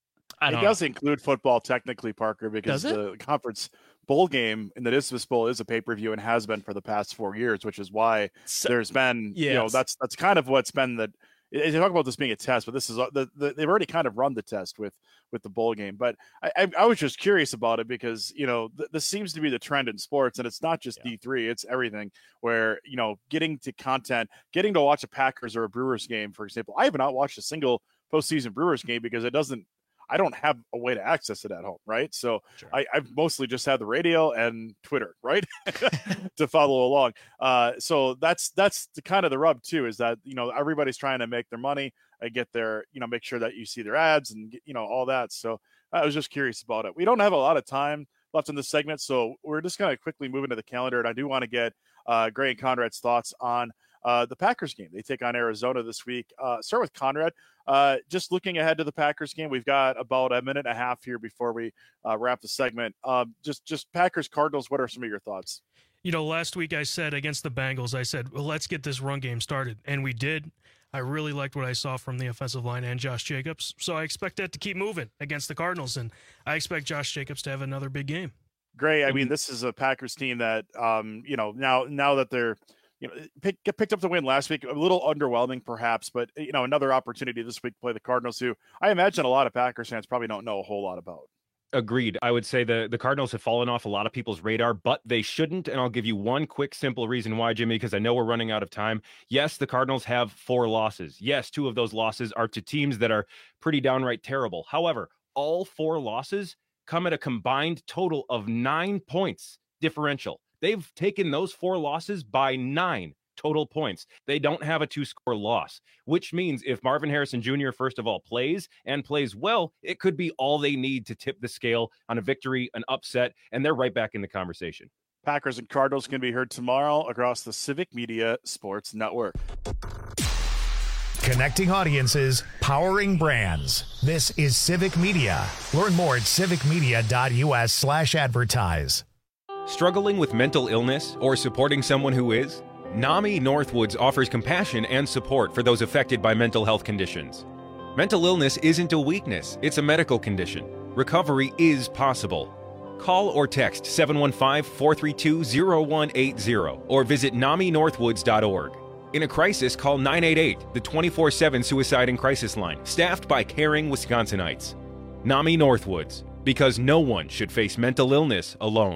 I it don't does know. include football technically, Parker, because the conference bowl game in the Isthmus Bowl is a pay-per-view and has been for the past four years, which is why so, there's been, yes. you know, that's that's kind of what's been the. They talk about this being a test, but this is the, the, they've already kind of run the test with with the bowl game. But I, I, I was just curious about it because, you know, th- this seems to be the trend in sports, and it's not just yeah. D three, it's everything where, you know, getting to content, getting to watch a Packers or a Brewers game, for example. I have not watched a single postseason Brewers game because it doesn't, I don't have a way to access it at home, right? So sure. I, I've mostly just had the radio and Twitter, right, to follow along. Uh, so that's that's the kind of the rub too, is that, you know, everybody's trying to make their money, uh, get their, you know, make sure that you see their ads and get, you know, all that. So I was just curious about it. We don't have a lot of time left in this segment, so we're just going to quickly move into the calendar, and I do want to get uh, Gray and Conrad's thoughts on Uh, the Packers game. They take on Arizona this week. Uh, start with Conrad. Uh, just looking ahead to the Packers game, we've got about a minute and a half here before we uh, wrap the segment. Um, just, just Packers Cardinals. What are some of your thoughts? You know, last week I said against the Bengals, I said, well, let's get this run game started, and we did. I really liked what I saw from the offensive line and Josh Jacobs, so I expect that to keep moving against the Cardinals, and I expect Josh Jacobs to have another big game. Gray, I mean, this is a Packers team that, um, you know, now now that they're You know, pick, picked up the win last week, a little underwhelming perhaps, but, you know, another opportunity this week to play the Cardinals, who I imagine a lot of Packers fans probably don't know a whole lot about. Agreed. I would say the, the Cardinals have fallen off a lot of people's radar, but they shouldn't. And I'll give you one quick, simple reason why, Jimmy, because I know we're running out of time. Yes, the Cardinals have four losses. Yes, two of those losses are to teams that are pretty downright terrible. However, all four losses come at a combined total of nine points differential. They've taken those four losses by nine total points. They don't have a two-score loss, which means if Marvin Harrison Junior, first of all, plays and plays well, it could be all they need to tip the scale on a victory, an upset, and they're right back in the conversation. Packers and Cardinals can be heard tomorrow across the Civic Media Sports Network. Connecting audiences, powering brands. This is Civic Media. Learn more at civicmedia.us slash advertise. Struggling with mental illness or supporting someone who is? NAMI Northwoods offers compassion and support for those affected by mental health conditions. Mental illness isn't a weakness, it's a medical condition. Recovery is possible. Call or text seven one five, four three two, zero one eight zero or visit nami northwoods dot org. In a crisis, call nine eight eight, the twenty-four seven Suicide and Crisis Line, staffed by caring Wisconsinites. NAMI Northwoods, because no one should face mental illness alone.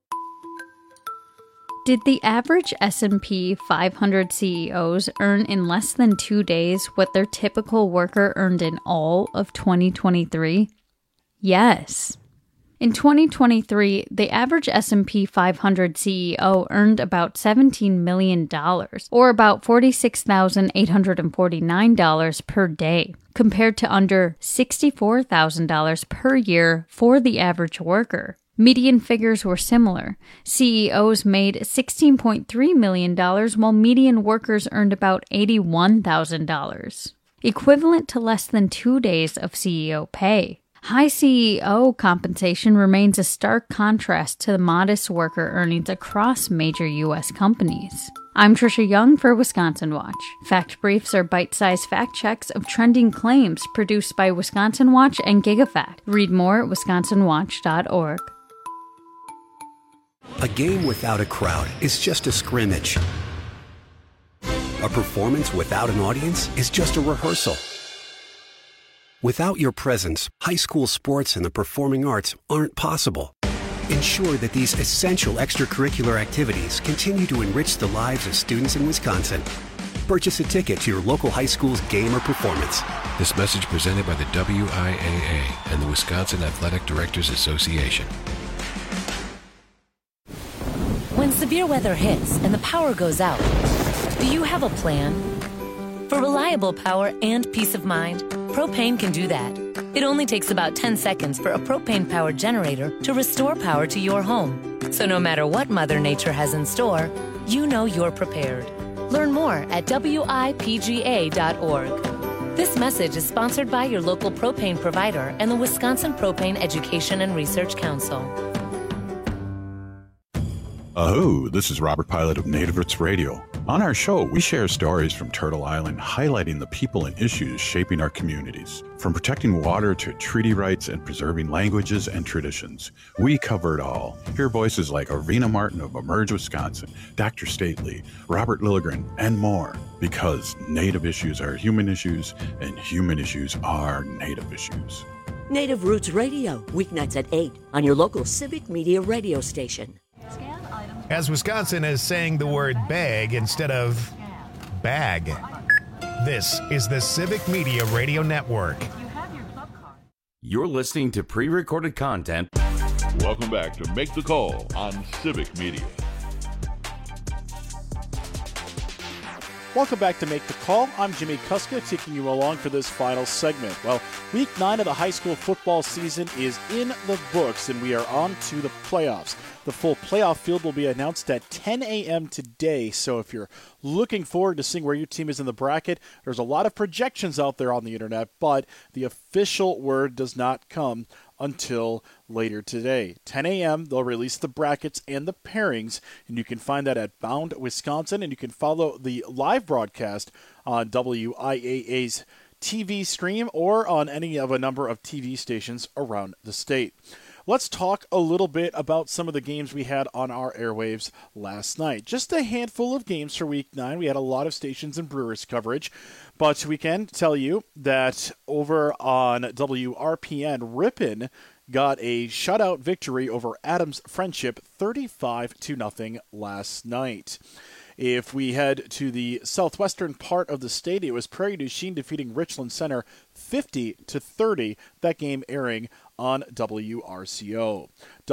Did the average S and P five hundred C E Os earn in less than two days what their typical worker earned in all of twenty twenty-three? Yes. In twenty twenty-three, the average S and P five hundred C E O earned about seventeen million dollars, or about forty-six thousand eight hundred forty-nine dollars per day, compared to under sixty-four thousand dollars per year for the average worker. Median figures were similar. C E Os made sixteen point three million dollars, while median workers earned about eighty-one thousand dollars, equivalent to less than two days of C E O pay. High C E O compensation remains a stark contrast to the modest worker earnings across major U S companies. I'm Trisha Young for Wisconsin Watch. Fact Briefs are bite-sized fact checks of trending claims produced by Wisconsin Watch and GigaFact. Read more at wisconsin watch dot org. A game without a crowd is just a scrimmage. A performance without an audience is just a rehearsal. Without your presence, high school sports and the performing arts aren't possible. Ensure that these essential extracurricular activities continue to enrich the lives of students in Wisconsin. Purchase a ticket to your local high school's game or performance. This message presented by the W I A A and the Wisconsin Athletic Directors Association. When severe weather hits and the power goes out, do you have a plan? For reliable power and peace of mind, Propane can do that. It only takes about ten seconds for a propane-powered generator to restore power to your home. So no matter what Mother Nature has in store, you know you're prepared. Learn more at W I P G A dot org. This message is sponsored by your local propane provider and the Wisconsin Propane Education and Research Council. Aho, this is Robert Pilot of Native Roots Radio. On our show, we share stories from Turtle Island highlighting the people and issues shaping our communities. From protecting water to treaty rights and preserving languages and traditions, we cover it all. Hear voices like Arena Martin of Emerge Wisconsin, Doctor Stately, Robert Lilligren, and more. Because Native issues are human issues, and human issues are Native issues. Native Roots Radio, weeknights at eight on your local Civic Media radio station. As Wisconsin is saying the word bag instead of bag. This is the Civic Media Radio Network. You're listening to pre-recorded content. Welcome back to Make the Call on Civic Media. Welcome back to Make the Call. I'm Jimmy Kuska, taking you along for this final segment. Well, week nine of the high school football season is in the books, and we are on to the playoffs. The full playoff field will be announced at ten a.m. today, so if you're looking forward to seeing where your team is in the bracket, there's a lot of projections out there on the internet, but the official word does not come until later today. ten a.m., they'll release the brackets and the pairings, and you can find that at Bound Wisconsin, and you can follow the live broadcast on W I A A's T V stream or on any of a number of T V stations around the state. Let's talk a little bit about some of the games we had on our airwaves last night. Just a handful of games for week nine. We had a lot of stations and Brewers coverage, but we can tell you that over on W R P N, Ripon got a shutout victory over Adams Friendship, thirty-five to nothing last night. If we head to the southwestern part of the state, it was Prairie du Chien defeating Richland Center fifty to thirty, that game airing on W R C O.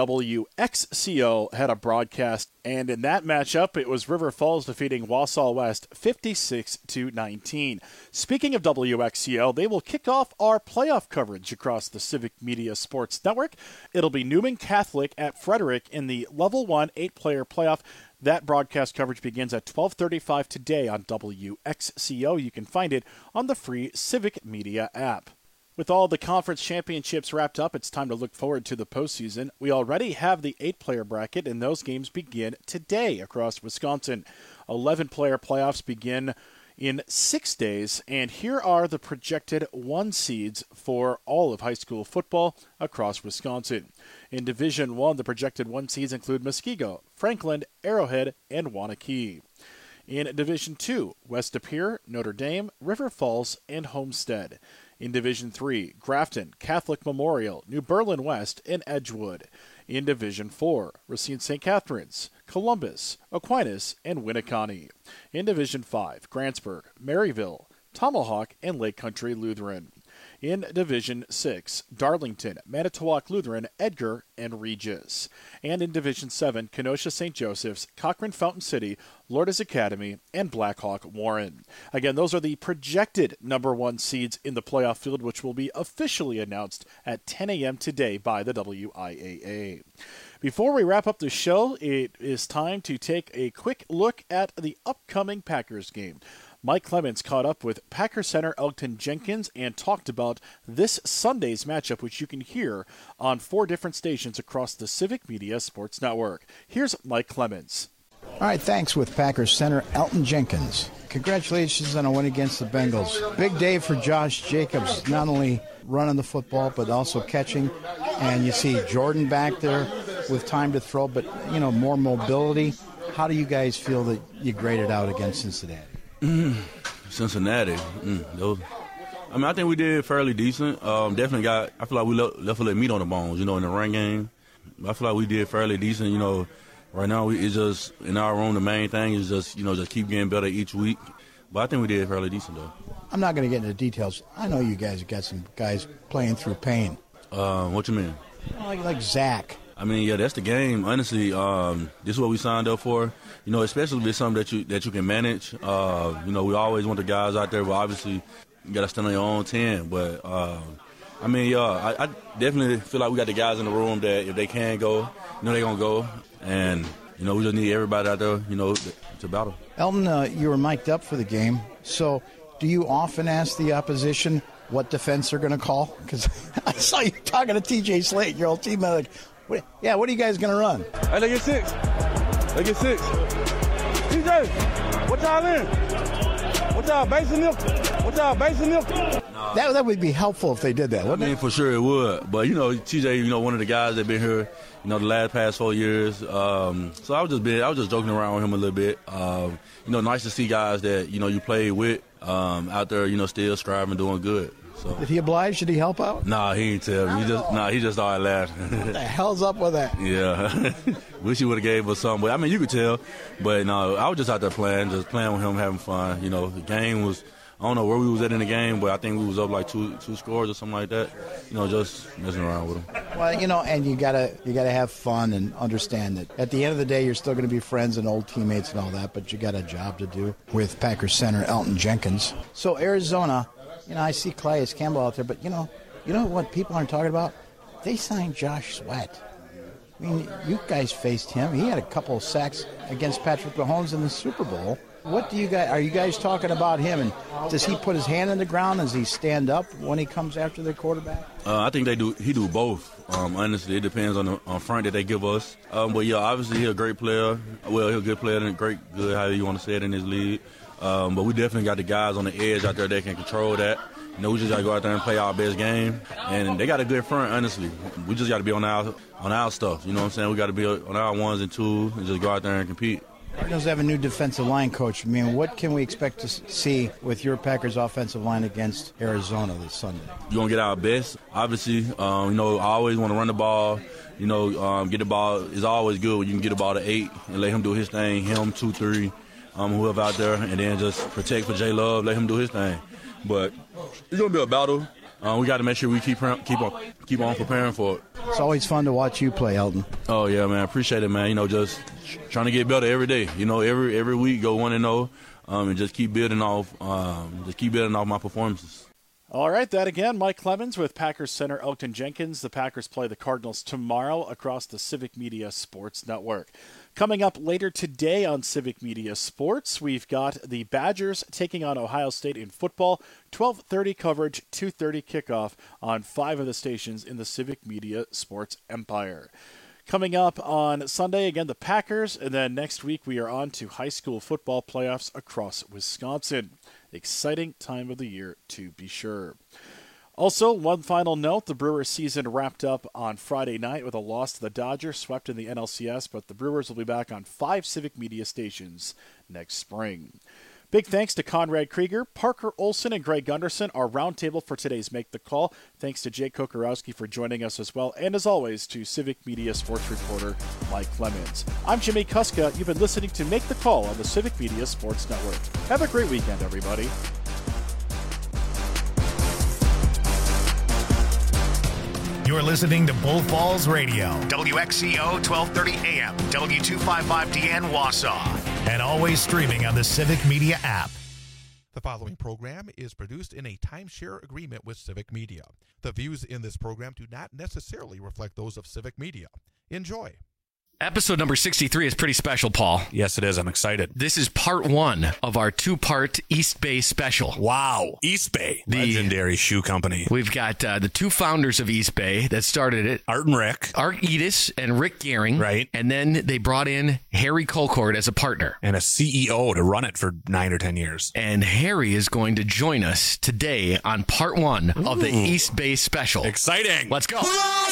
W X C O had a broadcast, and in that matchup, it was River Falls defeating Wausau West fifty-six to nineteen. Speaking of W X C O, they will kick off our playoff coverage across the Civic Media Sports Network. It'll be Newman Catholic at Frederick in the Level one eight-player playoff. That broadcast coverage begins at twelve thirty-five today on W X C O. You can find it on the free Civic Media app. With all the conference championships wrapped up, it's time to look forward to the postseason. We already have the eight-player bracket, and those games begin today across Wisconsin. eleven-player playoffs begin in six days, and here are the projected one seeds for all of high school football across Wisconsin. In Division one, the projected one seeds include Muskego, Franklin, Arrowhead, and Waunakee. In Division two, West Appear, Notre Dame, River Falls, and Homestead. In Division three, Grafton, Catholic Memorial, New Berlin West, and Edgewood. In Division four, Racine Saint Catharines, Columbus, Aquinas, and Winneconne. In Division five, Grantsburg, Maryville, Tomahawk, and Lake Country Lutheran. In Division six, Darlington, Manitowoc Lutheran, Edgar, and Regis. And in Division seven, Kenosha Saint Joseph's, Cochrane Fountain City, Lourdes Academy, and Blackhawk Warren. Again, those are the projected number one seeds in the playoff field, which will be officially announced at ten a.m. today by the W I A A. Before we wrap up the show, it is time to take a quick look at the upcoming Packers game. Mike Clemens caught up with Packer center Elgton Jenkins and talked about this Sunday's matchup, which you can hear on four different stations across the Civic Media Sports Network. Here's Mike Clemens. All right, thanks with Packers center Elgton Jenkins. Congratulations on a win against the Bengals. Big day for Josh Jacobs, not only running the football but also catching. And you see Jordan back there with time to throw, but, you know, more mobility. How do you guys feel that you graded out against Cincinnati? Mm, Cincinnati. Mm, those, I mean, I think we did fairly decent. Um, definitely got, I feel like we left, left a little meat on the bones, you know, in the run game. I feel like we did fairly decent, you know. Right now, we, it's just, in our room, the main thing is just, you know, just keep getting better each week. But I think we did fairly decent, though. I'm not going to get into details. I know you guys have got some guys playing through pain. Uh, what you mean? Like, like Zach. I mean, yeah, that's the game. Honestly, um, this is what we signed up for. You know, especially if it's something that you that you can manage. Uh, you know, we always want the guys out there, but obviously you got to stand on your own ten. But, uh, I mean, yeah, I, I definitely feel like we got the guys in the room that if they can go, you know, they're going to go. And, you know, we just need everybody out there, you know, to battle. Elton, uh, you were mic'd up for the game. So do you often ask the opposition what defense they're going to call? Because I saw you talking to T J Slate, your old teammate, like, what, yeah, what are you guys going to run? Hey, they get six. They get six. T J, what y'all in? What y'all basing them? What y'all basing them? Nah. That, that would be helpful if they did that, wouldn't I mean, it? for sure it would. But, you know, T J, you know, one of the guys that been here, you know, the last past four years. Um, so I was just been, I was just joking around with him a little bit. Um, you know, nice to see guys that, you know, you play with um, out there, you know, still striving, doing good. So. Did he oblige? Did he help out? Nah, he didn't tell me. He just, nah, he just started laughing. What the hell's up with that? Yeah. Wish he would have gave us something. But, I mean, you could tell. But, no, I was just out there playing, just playing with him, having fun. You know, the game was, I don't know where we was at in the game, but I think we was up like two two scores or something like that. You know, just messing around with him. Well, you know, and you gotta you gotta have fun and understand that at the end of the day, you're still going to be friends and old teammates and all that, but you got a job to do. With Packers center Elgton Jenkins. So Arizona, you know, I see Calais Campbell out there, but you know, you know what people aren't talking about? They signed Josh Sweat. I mean, you guys faced him. He had a couple of sacks against Patrick Mahomes in the Super Bowl. What do you guys, are you guys talking about him? And does he put his hand in the ground? Does he stand up when he comes after the quarterback? Uh, I think they do. He do both. Um, honestly, it depends on the on front that they give us. Um, but yeah, obviously he's a great player. Well, he's a good player and a great, good, however you want to say it, in his league. Um, but we definitely got the guys on the edge out there that can control that. You know, we just got to go out there and play our best game. And they got a good front, honestly. We just got to be on our on our stuff. You know what I'm saying? We got to be on our ones and twos and just go out there and compete. Cardinals have a new defensive line coach. I mean, what can we expect to see with your Packers offensive line against Arizona this Sunday? You're going to get our best. Obviously, um, you know, I always want to run the ball. You know, um, get the ball is always good when you can get the ball to eight and let him do his thing, him, two, three, um, whoever out there, and then just protect for J Love, let him do his thing. But it's going to be a battle. uh, we got to make sure we keep keep on keep on preparing for it. It's always fun to watch you play, Elton. Oh yeah, man, I appreciate it, man. You know, just trying to get better every day. You know, every every week go one and zero, um, and just keep building off, um, just keep building off my performances. All right, that again, Mike Clemens with Packers center Elgton Jenkins. The Packers play the Cardinals tomorrow across the Civic Media Sports Network. Coming up later today on Civic Media Sports, we've got the Badgers taking on Ohio State in football. twelve thirty coverage, two thirty kickoff on five of the stations in the Civic Media Sports empire. Coming up on Sunday, again, the Packers, and then next week we are on to high school football playoffs across Wisconsin. Exciting time of the year, to be sure. Also, one final note, the Brewers season wrapped up on Friday night with a loss to the Dodgers, swept in the N L C S, but the Brewers will be back on five Civic Media stations next spring. Big thanks to Conrad Krieger, Parker Olson, and Greg Gunderson, our roundtable for today's Make the Call. Thanks to Jake Kokorowski for joining us as well, and as always, to Civic Media sports reporter Mike Clemens. I'm Jimmy Kuska. You've been listening to Make the Call on the Civic Media Sports Network. Have a great weekend, everybody. You're listening to Bull Falls Radio, W X C O twelve thirty A M, W two fifty-five D N Wausau, and always streaming on the Civic Media app. The following program is produced in a timeshare agreement with Civic Media. The views in this program do not necessarily reflect those of Civic Media. Enjoy. Episode number sixty-three is pretty special, Paul. Yes, it is. I'm excited. This is part one of our two-part East Bay special. Wow. East Bay. The legendary shoe company. We've got uh, the two founders of East Bay that started it. Art and Rick. Art Edis and Rick Gehring. Right. And then they brought in Harry Colcord as a partner. And a C E O to run it for nine or ten years. And Harry is going to join us today on part one Ooh. of the East Bay special. Exciting. Let's go.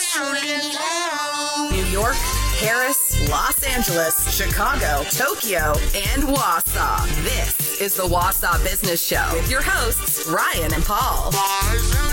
New York, Paris, Los Angeles, Chicago, Tokyo, and Wausau. This is the Wausau Business Show with your hosts, Ryan and Paul.